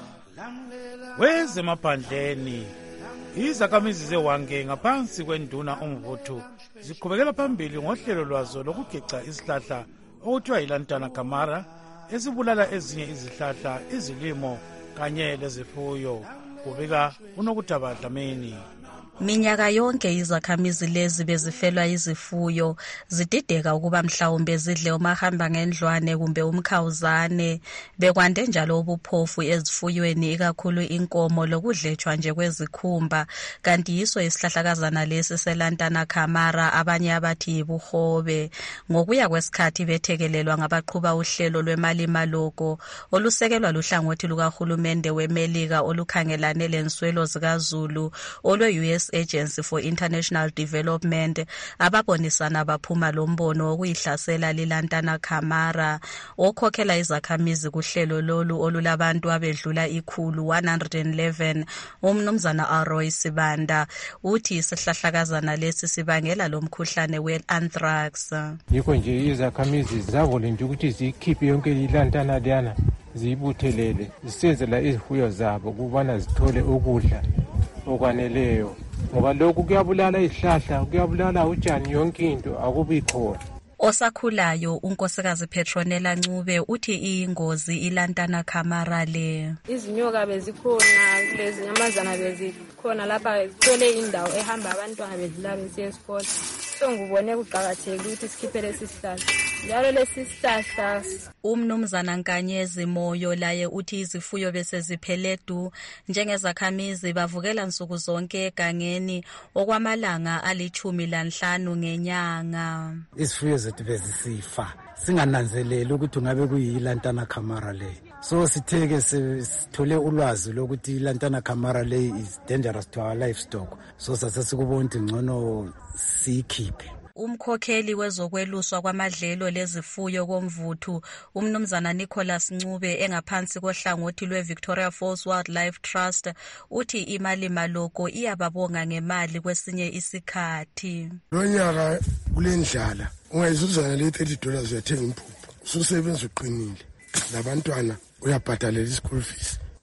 Wezemaphandleni izakhamizi zeWange ngaphansi kwenduna uMvuthu ziqhubekela phambili ngohlelo lwazo lokugeca isihlahla okuthiwa yiLantana Camara esibulala ezinye izihlahla, izilimo kanye lezifuyo. Kubika uNokutaba Dlamini. Minyaka yonke izakhamizi lezi bezifelwa izifuyo zidideka ukuba mhlawumbe zidle umahamba ngendlwane kumbe umkhawuzane. Bekwande njalo ubuphofu ezifuyweni ikakhulu inkomo lokudletshwa nje kwezikhumba, kanti yiso isihlahlakazana lesi seLantana Camara abanye abathi yibuhobe. Ngokuya kwesikhathi bethekelelwa ngabaqhuba uhlelo lwemali maloko olusekelwa luhlangothi lukahulumende weMelika olukhangelane lenswelo zikaZulu olwe-U S Agency for International Development ababonisana baphuma lombono wokuyihlasela liLantana Camara. Okhokhela izakhamizi kuhlelo lolu olulabantu abedlula ikhulu one hundred eleven umnumzana Aroy Sibanda uthi isihlahlakazana lesi sibangela lomkhuhlane we-anthrax. Yikho nje izakhamizi zavolonta ukuthi zikhiphe yonke iLantana liyana ziyibuthelele zisenzela izifuyo zabo kubana zithole ukudla okwaneleyo, ngoba lokhu kuyabulala izihlahla, kuyabulala utshani, yonke into akubi khona. Osakhulayo unkosikazi Petronella Ncube uthi iyingozi iLantana Camara le. Izinyoka bezikhona, lezi nyamazana bezikhona lapha, thole indawo ehamba abantwana bedlula besiya esikole. So ngubone kuqakathekile ukuthi sikhiphe lesi sihlahla. Njalo lesi sihlahla umnumzana Nkanyezi Moyo laye uthi izifuyo bese zipheledu njengezakhamizi bavukela nsuku zonke egangeni okwamalanga alichumi lanhlanu ngenyanga. Izifuyo zethu bezisifa singananzeleli ukuthi ungabe kuyiLantana Camara le. So sitheke sithole ulwazi lokuthi iLantana Camara le is dangerous to our livestock. So sasesikubona ukuthi ngcono sikhiphe. Umkhokheli wezokweluswa kwamadlelo lezifuyo komvuthu umnumzana Nicholas Ncube engaphansi kohlangothi lweVictoria Falls Wildlife Trust uthi imali maloko iyababonga ngemali kwesinye isikhathi. Lonyaka kulendlala ungayizuzana le thirty dollars uyathenga impuphu, ususebenza uqinile, labantwana uyabhadalela ischool fees.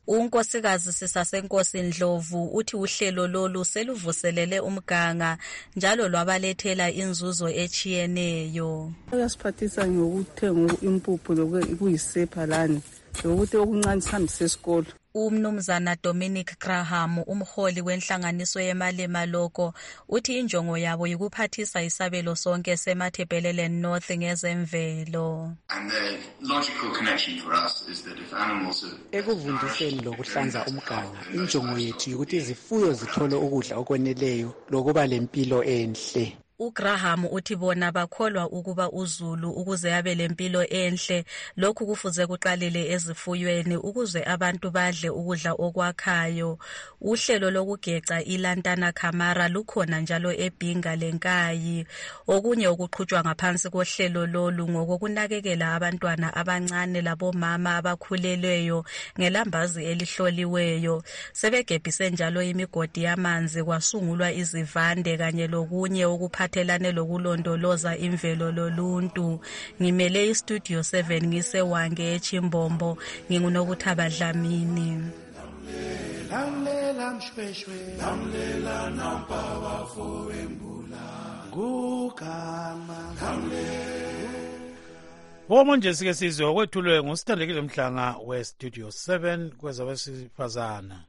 Unkosikazi Sisasenkosi Ndlovu uthi uhlelo lolu seluvuselele umganga njalo lwabalethela inzuzo echiyeneyo. Uyasiphathisa ngokuthenga impuphu lokuyisepha lani lokuthi okuncane sihambise esikolo. Umnumzana Dominic Graham, umholi wenhlanganiso yeMalema Loko, uthi injongo yabo yikuphathisa isabelo sonke seMatabeleland North ngezemvelo. And the logical connection for us is that if animals are ekuvundiseni lokuhlanza umganga, injongo yethu ukuthi izifuyo zithole ukudla okweneleyo lokuba lempilo enhle. uGraham uthi bona bakholwa ukuba uZulu ukuze abe lempilo enhle lokhu kufuze kuqalele ezifuyweni ukuze abantu badle ukudla okwakhayo. Uhlelo lokugeca iLantana Camara lukhona njalo eBhinga leNkayi. Okunye okuqhutshwa ngaphansi kohlelo lolu ngokunakekela abantwana abancane labomama abakhulelweyo ngelambazi elihloliweyo. Sebegebhise njalo imigodi yamanzi kwasungulwa izivande kanye lokunye okuphathelane lokulondoloza imvelo loluntu. Ngimele iStudio seven ngisewange eChimbombo ngingunokuthaba Dlamini. Lamlela mshweshwe lamlela nampa bafowembula gugama lamlela Bomo nje sike sizwe okwethulwe ngusithandekile Mhlanga weStudio seven kwezabesifazana.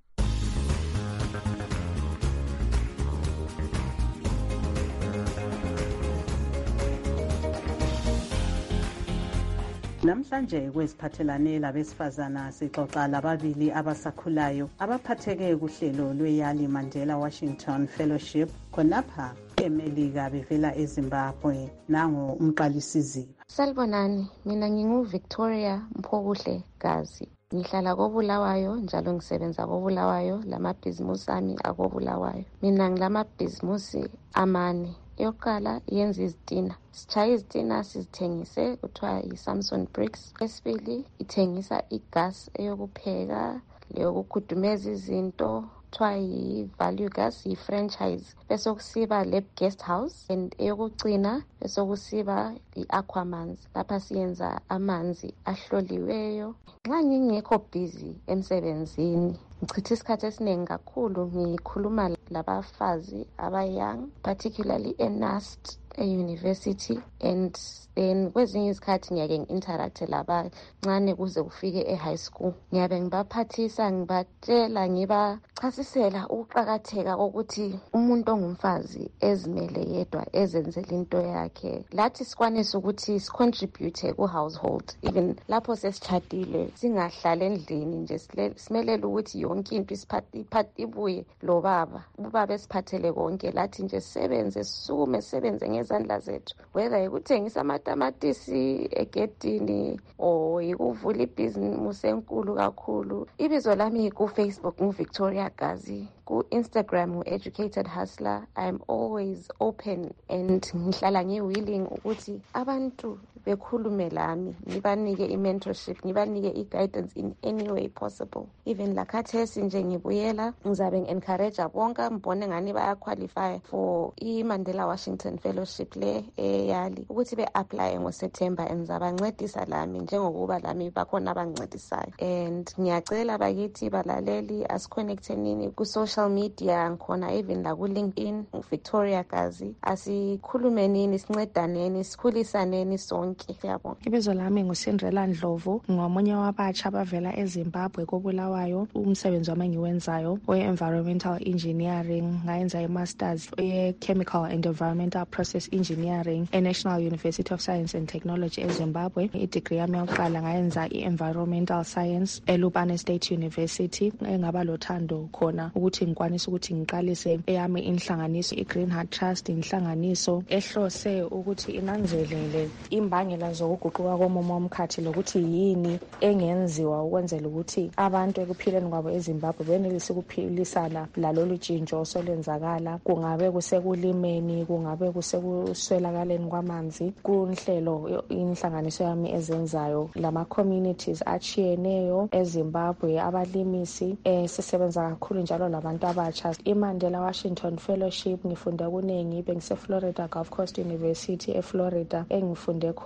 Namhlanje kweziphathelane labesifazana sixoxa lababili abasakhulayo abaphatheke kuhlelo lweYali Mandela Washington Fellowship khonapha eMelika bevela eZimbabwe. Nango umqalisiziba. Salbonani, mina ngingu Victoria Mphokuhle Gazi. Ngihlala koBulawayo njalo ngisebenza koBulawayo lamabhizimusi ami akoBulawayo. Mina ngilamabhizimusi amane. Yokuqala yenza izitina. Sichaya izitina sizithengise kuthiwa iSamson Bricks. Esibili ithengisa igas eyokupheka, leyokukhudumeza izinto kuthiwa iValue Gas, i-franchise. Bese kusiba Lab Guest House and eyokugcina bese kusiba iAquamanzi. Lapha siyenza amanzi ahloliweyo. Nxa ngingekho busy emsebenzini ngichitha isikhathi esiningi kakhulu ngikhuluma labafazi abayoung, particularly eNUST e-university, and then kwezinye izikhathi ngiyake ngi-interact labancane kuze kufike e-high school. Ngiyabe ngibaphathisa ngibatshela ngibachasisela ukuqakatheka kokuthi umuntu ongumfazi ezimele yedwa ezenzele into yakhe. Lathi sikwanisa ukuthi sicontribute ku-household even lapho sesitshadile singahlali endlini nje simelele ukuthi yonke into isiphathi ibuye lo baba ubaba esiphathele konke lathi nje sisebenze sisukume sisebenze ngezandla zethu, whether ikuthengisa amatamatisi egedini or ikuvula ibhizimusi enkulu kakhulu. Ibizo lami ku-Facebook ngu-Victoria Gazi, ku-Instagram ngu-Educated Hustler. I'm always open and ngihlala ngi-willing ukuthi abantu bekhulume lami, ngibanike i-mentorship, ngibanike i-guidance in any way possible. Even lakhathesi nje ngibuyela ngizabe ngi-encourage bonke mbone ngani baya-qualify for i-Mandela Washington Fellowship le eYali ukuthi be-apply ngoSeptember and ngizabancedisa lami njengokuba lami bakhona abangincedisayo. And ngiyacela bakithi balaleli asiconnectenini ku-social media ngikhona even la ku-LinkedIn Victoria Gazi. Asikhulumenini, sincedaneni, sikhulisaneni sonke. Ibizo lami nguSindrela Ndlovu, ngomunye wabatsha abavela eZimbabwe koBulawayo. Umsebenzi wami ngiwenzayo we-environmental engineering, ngayenza i-masters e-chemical and environmental process engineering e-National University of Science and Technology eZimbabwe. I-degree yami yokuqala ngayenza i-environmental science eLupane State University. Engaba lothando khona ukuthi ngikwanise ukuthi ngiqalise eyami inhlanganiso i-Green Heart Trust, inhlanganiso ehlose ukuthi inanzelele imbangela zokuguquka komumo womkhathi lokuthi yini engenziwa ukwenzela ukuthi abantu ekuphileni kwabo eZimbabwe benelise ukuphilisana lalolu tshintsho osolwenzakala. Kungabe kusekulimeni, kungabe kusekuswelakaleni kwamanzi. Kunhlelo inhlanganiso yami ezenzayo lama communities achiyeneyo eZimbabwe, abalimisi eh sisebenza kakhulu njalo labantu abatsha. iMandela Washington Fellowship ngifunde kunengi, bengise Florida Gulf Coast University eFlorida engifunde khona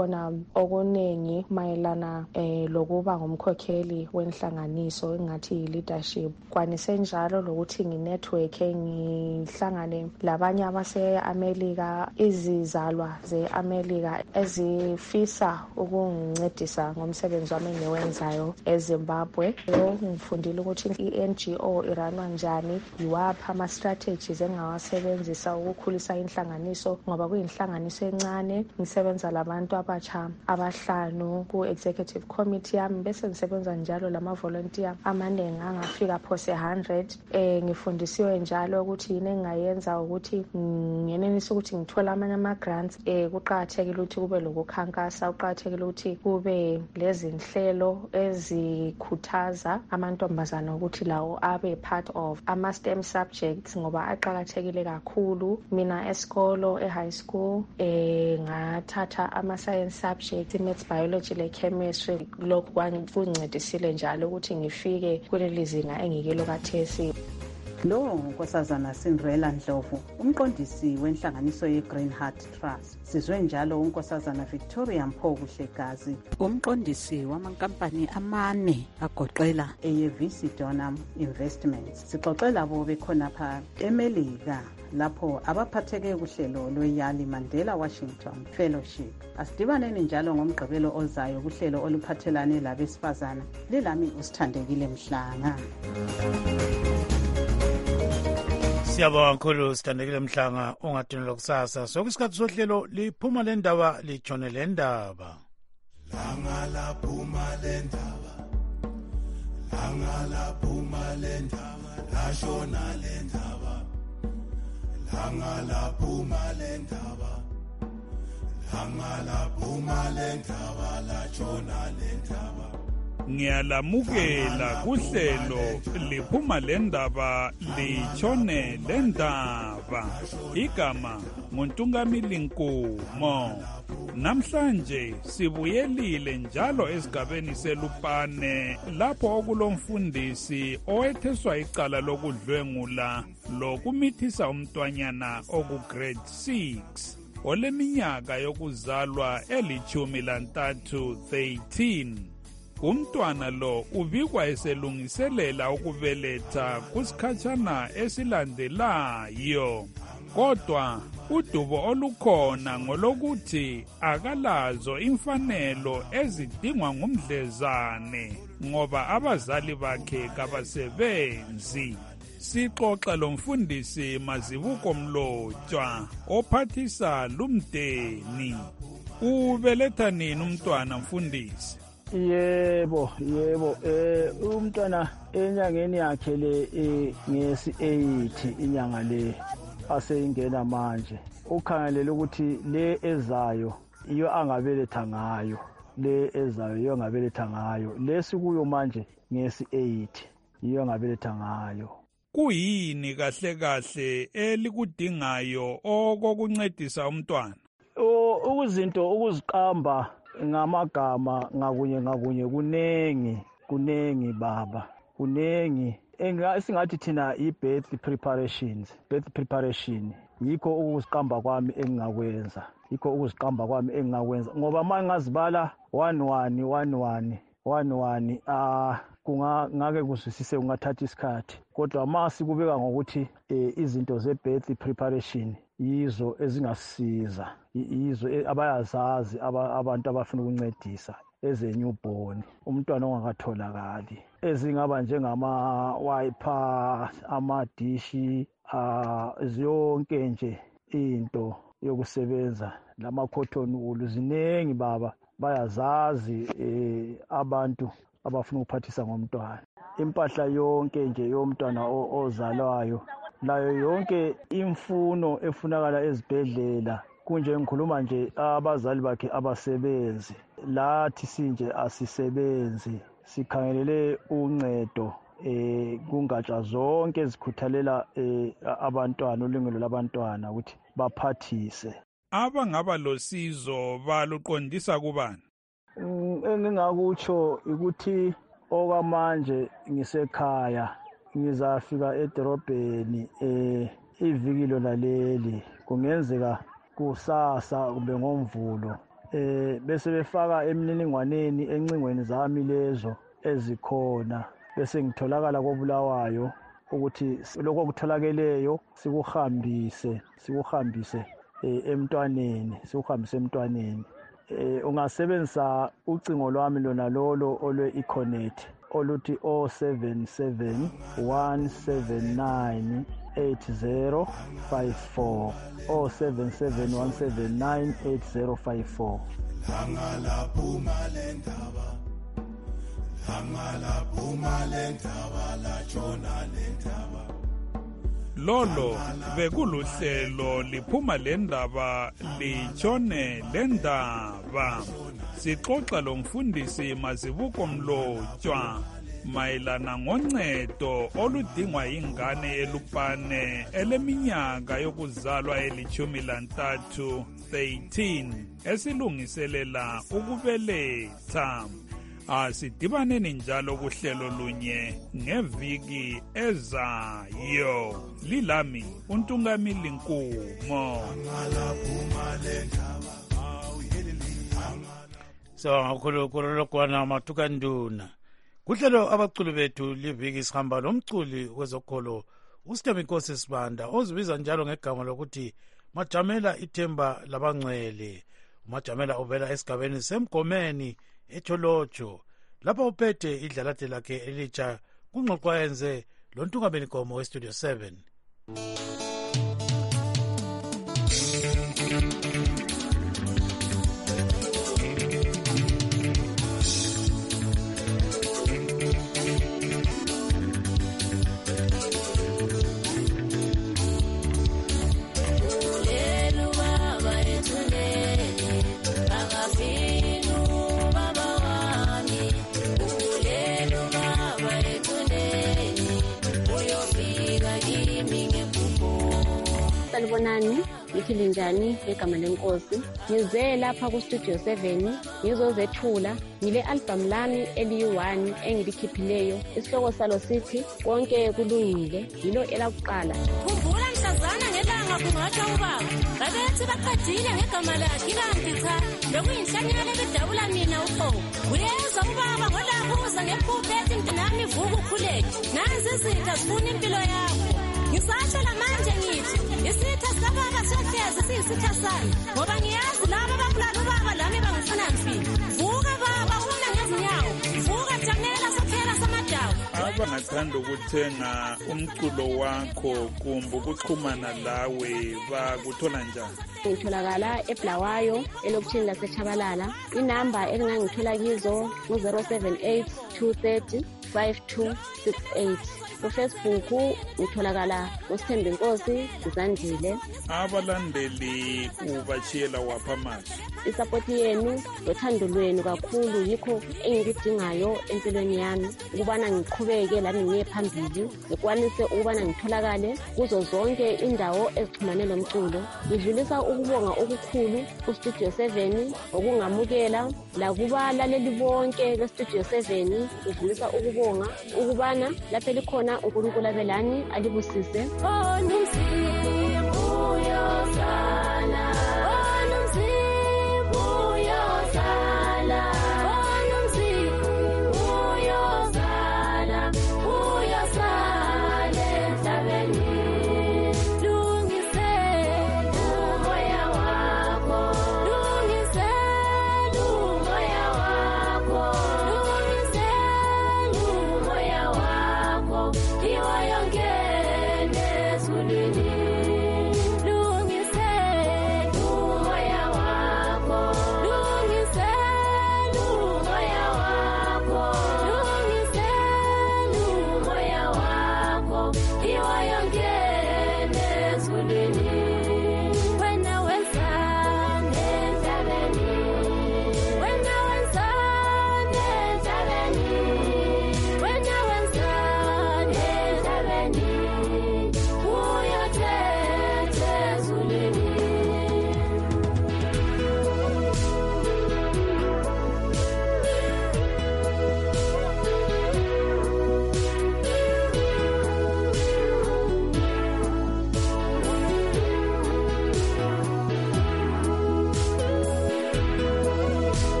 kukhona okuningi mayelana eh, lokuba ngumkhokheli wenhlanganiso engathi yi-leadership. Kwanise njalo lokuthi nginetwork ngihlangane labanye abase-Amerika, izizalwa ze-Amerika ezifisa ukungincedisa ngomsebenzi wami engiwenzayo eZimbabwe. Ngifundile ukuthi i-N G O iranwa njani, yiwaphi ama-strategies engawasebenzisa ukukhulisa inhlanganiso, ngoba kuyinhlanganiso encane. Ngisebenza labantu abatsha abahlanu ku-executive committee yami, bese ngisebenza njalo lama-volunteer amaningi angafika phose one hundred. Eh, ngifundisiwe njalo ukuthi yini engingayenza ukuthi ngenelise ukuthi ngithola amanye ama-grants. Eh, kuqakathekile ukuthi kube lokukhankasa, kuqakathekile ukuthi kube lezi nhlelo ezikhuthaza amantombazana ukuthi lawo abe part of ama-STEM subjects ngoba aqakathekile kakhulu. Mina esikolo e-high school eh ngathatha ama-science subjects, i-maths, biology le-chemistry. Lokhu kungincedisile njalo ukuthi ngifike kuleli zinga engikelo kathesi. Lo unkosazana Cinderella Ndlovu, umqondisi wenhlanganiso ye-Green Heart Trust. Sizwe njalo unkosazana Victoria Mphokuhle Gazi, umqondisi wamankampani amane agoqela eye-V C Donham Investments. Sixoxela bo bekhonapha eMelika lapho abaphatheke kuhlelo lwe-Yali Mandela Washington Fellowship. Asidibaneni njalo ngomgqibelo ozayo kuhlelo oluphathelane labesifazana. Lilami uSithandekile Mhlanga. Siyabonga kakhulu Sithandekile Mhlanga, ungadinela kusasa. Sokusikhathi sohlelo liphuma le ndaba litshone le ndaba. Langa laphuma le ndaba, langa laphuma le ndaba, lashona le ndaba. Langa laphuma le ndaba, langa laphuma le ndaba, lashona le ndaba. Ngiyalamukela kuhlelo liphuma le ndaba litshone le ndaba. Igama nguNtungamili Nkumo. Namhlanje sibuyelile njalo esigabeni selupane lapho okulomfundisi owetheswa icala lokudlwengula lokumithisa umntwanyana okugrade six oleminyaka yokuzalwa elithumi lantathu thirteen. Umntwana lo ubikwa eselungiselela ukubeletha kusikhatshana esilandelayo. Kodwa udubo olukhona ngolokuthi akalazo imfanelo ezidingwa ngumdlezane ngoba abazali bakhe kabasebenzi. Sixoxa lomfundisi Mazibuko Mlotshwa ophathisa lumdeni. Ubeletha nini umntwana mfundisi? Yebo, yebo. Eh umntwana enyangeni yakhe le ngesi eight inyanga le aseyingena manje. Ukhangelela ukuthi le ezayo iyo angabeletha ngayo. Le ezayo iyo angabeletha ngayo. Lesikuyo manje ngesi eight iyo angabeletha ngayo. Kuyini kahle kahle elikudingayo okokuncedisa umntwana? Ukuzinto ukuziqamba ngamagama ngakunye ngakunye kunengi kunengi baba kunengi engasingathi thina i-birth preparations birth preparation yikho ukuziqamba kwami engingakwenza yikho ukuziqamba kwami engingakwenza ngoba manje ngazibala one one one one one one ah kungake kuzwisise kungathatha isikhathi kodwa mase kubeka ngokuthi izinto ze-birth preparation yizo ezingasisiza yizo abayazazi abantu abafuna ukuncedisa eze-newborn umntwana ongakatholakali ezingaba njengama-wiper amadishi zonke nje into yokusebenza lama-cotton wool ziningi baba bayazazi abantu abafuna ukuphathisa ngomntwana impahla yonke nje yomntwana ozalwayo layo yonke imfuno efunakala ezibhedlela kunje ngikhuluma nje abazali bakhe abasebenzi lathi sinje asisebenzi sikhangelele uncedo eh kungatsha zonke ezikhuthalela abantwana ulungelo labantwana ukuthi baphathise. Abangaba losizo baluqondisa kubani? Engingakutsho ukuthi okwamanje ngisekhaya ngizafika edorobheni eh ivikilo laleli kungenzeka kusasa kumbe ngomvulo eh bese befaka emininingwaneni encingweni zami lezo ezikhona bese ngitholakala koBulawayo ukuthi lokho kutholakeleyo sikuhambise sikuhambise emntwaneni sikuhambise emntwaneni. Eh ungasebenzisa ucingo lwami lona lolo olwe eConnect oluthi zero seven seven one seven nine eight zero five four zero seven seven one seven nine eight zero five four. Langala phuma lendaba langala phuma lendaba la jona lendaba. Lolo bekuluhlelo liphuma lendaba litshone lendaba. Sixoxa lomfundisi Mazibuko Mlotshwa mayelana ngoncedo oludingwa ingane elupane eleminyaka yokuzalwa elithumi lantathu thirteen esilungiselela ukubeletha. Asidibaneni njalo kuhlelo lunye ngeviki ezayo. Lilami uNtungamili Nkumo. So ngakhulukulu kwana matuka nduna. Kuhlelo abaculi bethu liviki sihamba nomculi wezokholo uStemikosi Sibanda ozibiza njalo ngegama lokuthi Majamela ithemba labangcwele. uMajamela uvela esigabeni semgomeni eTholotsho lapho uphethe idlalate lakhe elitsha kungxoxo yenze loNtungameli Gomo weStudio seven. Sanibonani, ngiphile njani ngegama lenkosi. Ngize lapha ku Studio seven ngizozethula ngile album lami eliyi-one engilikhiphileyo. Isihloko salo sithi konke kulungile, yilo elakuqala. Khumbula mhlazana ngelanga kungatsho ubaba babethi baqedile ngegama lakhe kanti cha bekuyinhlanyelo bedabula mina uqobo. Uyeza ubaba ngolaphuza ngephupho ethi mntanami vuka ukhuleke. Nazi izitha zifuna impilo yakho. Ngisasho lamanje ngithi isitha sababa sohlezi siyisitha sami ngoba ngiyazi laba babulala ubaba lami bangifuna mfini. Vuka baba una ngezinyawo, vuka Jamela sokhela samadawu. Abangathanda ukuthenga umculo wakho kumbe ukuxhumana lawe bakuthola njani? Ngitholakala eBulawayo elokishini laseChabalala. Inamba engangithola kizo ngu zero seven eight two three zero five two six eight. kuFacebook utholakala uSithembe Nkosi Zandile. Abalandeli ubachiyela wapha manje? Isupport yenu lothando lwenu kakhulu yikho engikudingayo empilweni yami ukubana ngiqhubeke lami ngiye phambili ngikwanise ukubana ngitholakale kuzo zonke indawo ezixhumane lomculo. Ngidlulisa ukubonga okukhulu kuStudio seven okungamukela lakubalaleli bonke beStudio seven. Ngidlulisa ukubonga ukubana lapha likhona uNkulunkulu abelani alibusise. Oh nomsibu uyosala, oh nomsibu uyosala, oh nomsibu uyosala, uyosala emhlabeni. Lungisela umoya wakho, lungisela umoya wakho, lungisela umoya wakho. Iwa yongene ezulwini, lungisela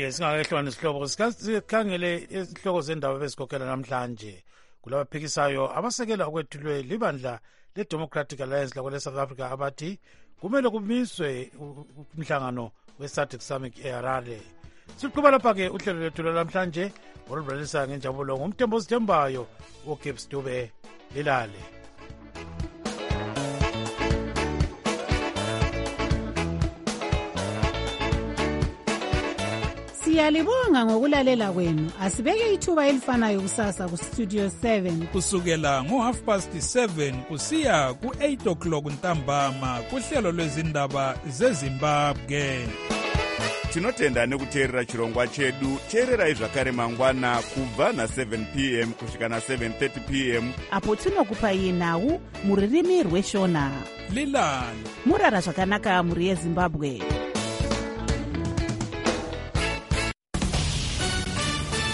Eh singakehlwana isihloko sikhangele isihloko zendaba bezikhokhela namhlanje kulabaphikisayo abasekela ukwethulwe libandla le-Democratic Alliance lakwele South Africa abathi kumele kumiswe umhlangano we-SADC Summit eHarare. Siqhuba lapha-ke uhlelo lethu namhlanje olubhalisa ngenjabulo ngumthembo osithembayo uGibbs Dube lilale. Siyalibonga ngokulalela kwenu. Asibeke ithuba elifanayo kusasa ku Studio seven kusukela ngo half past seven kusiya ku eight o'clock ntambama kuhlelo lwezindaba zeZimbabwe. Tinotenda nekuteerera chirongwa chedu. Teererai zvakare mangwana kubva na seven p m kusvika na seven thirty p m apo tinokupai nhau muririmi rweshona. Lilani murara zvakanaka muri yeZimbabwe.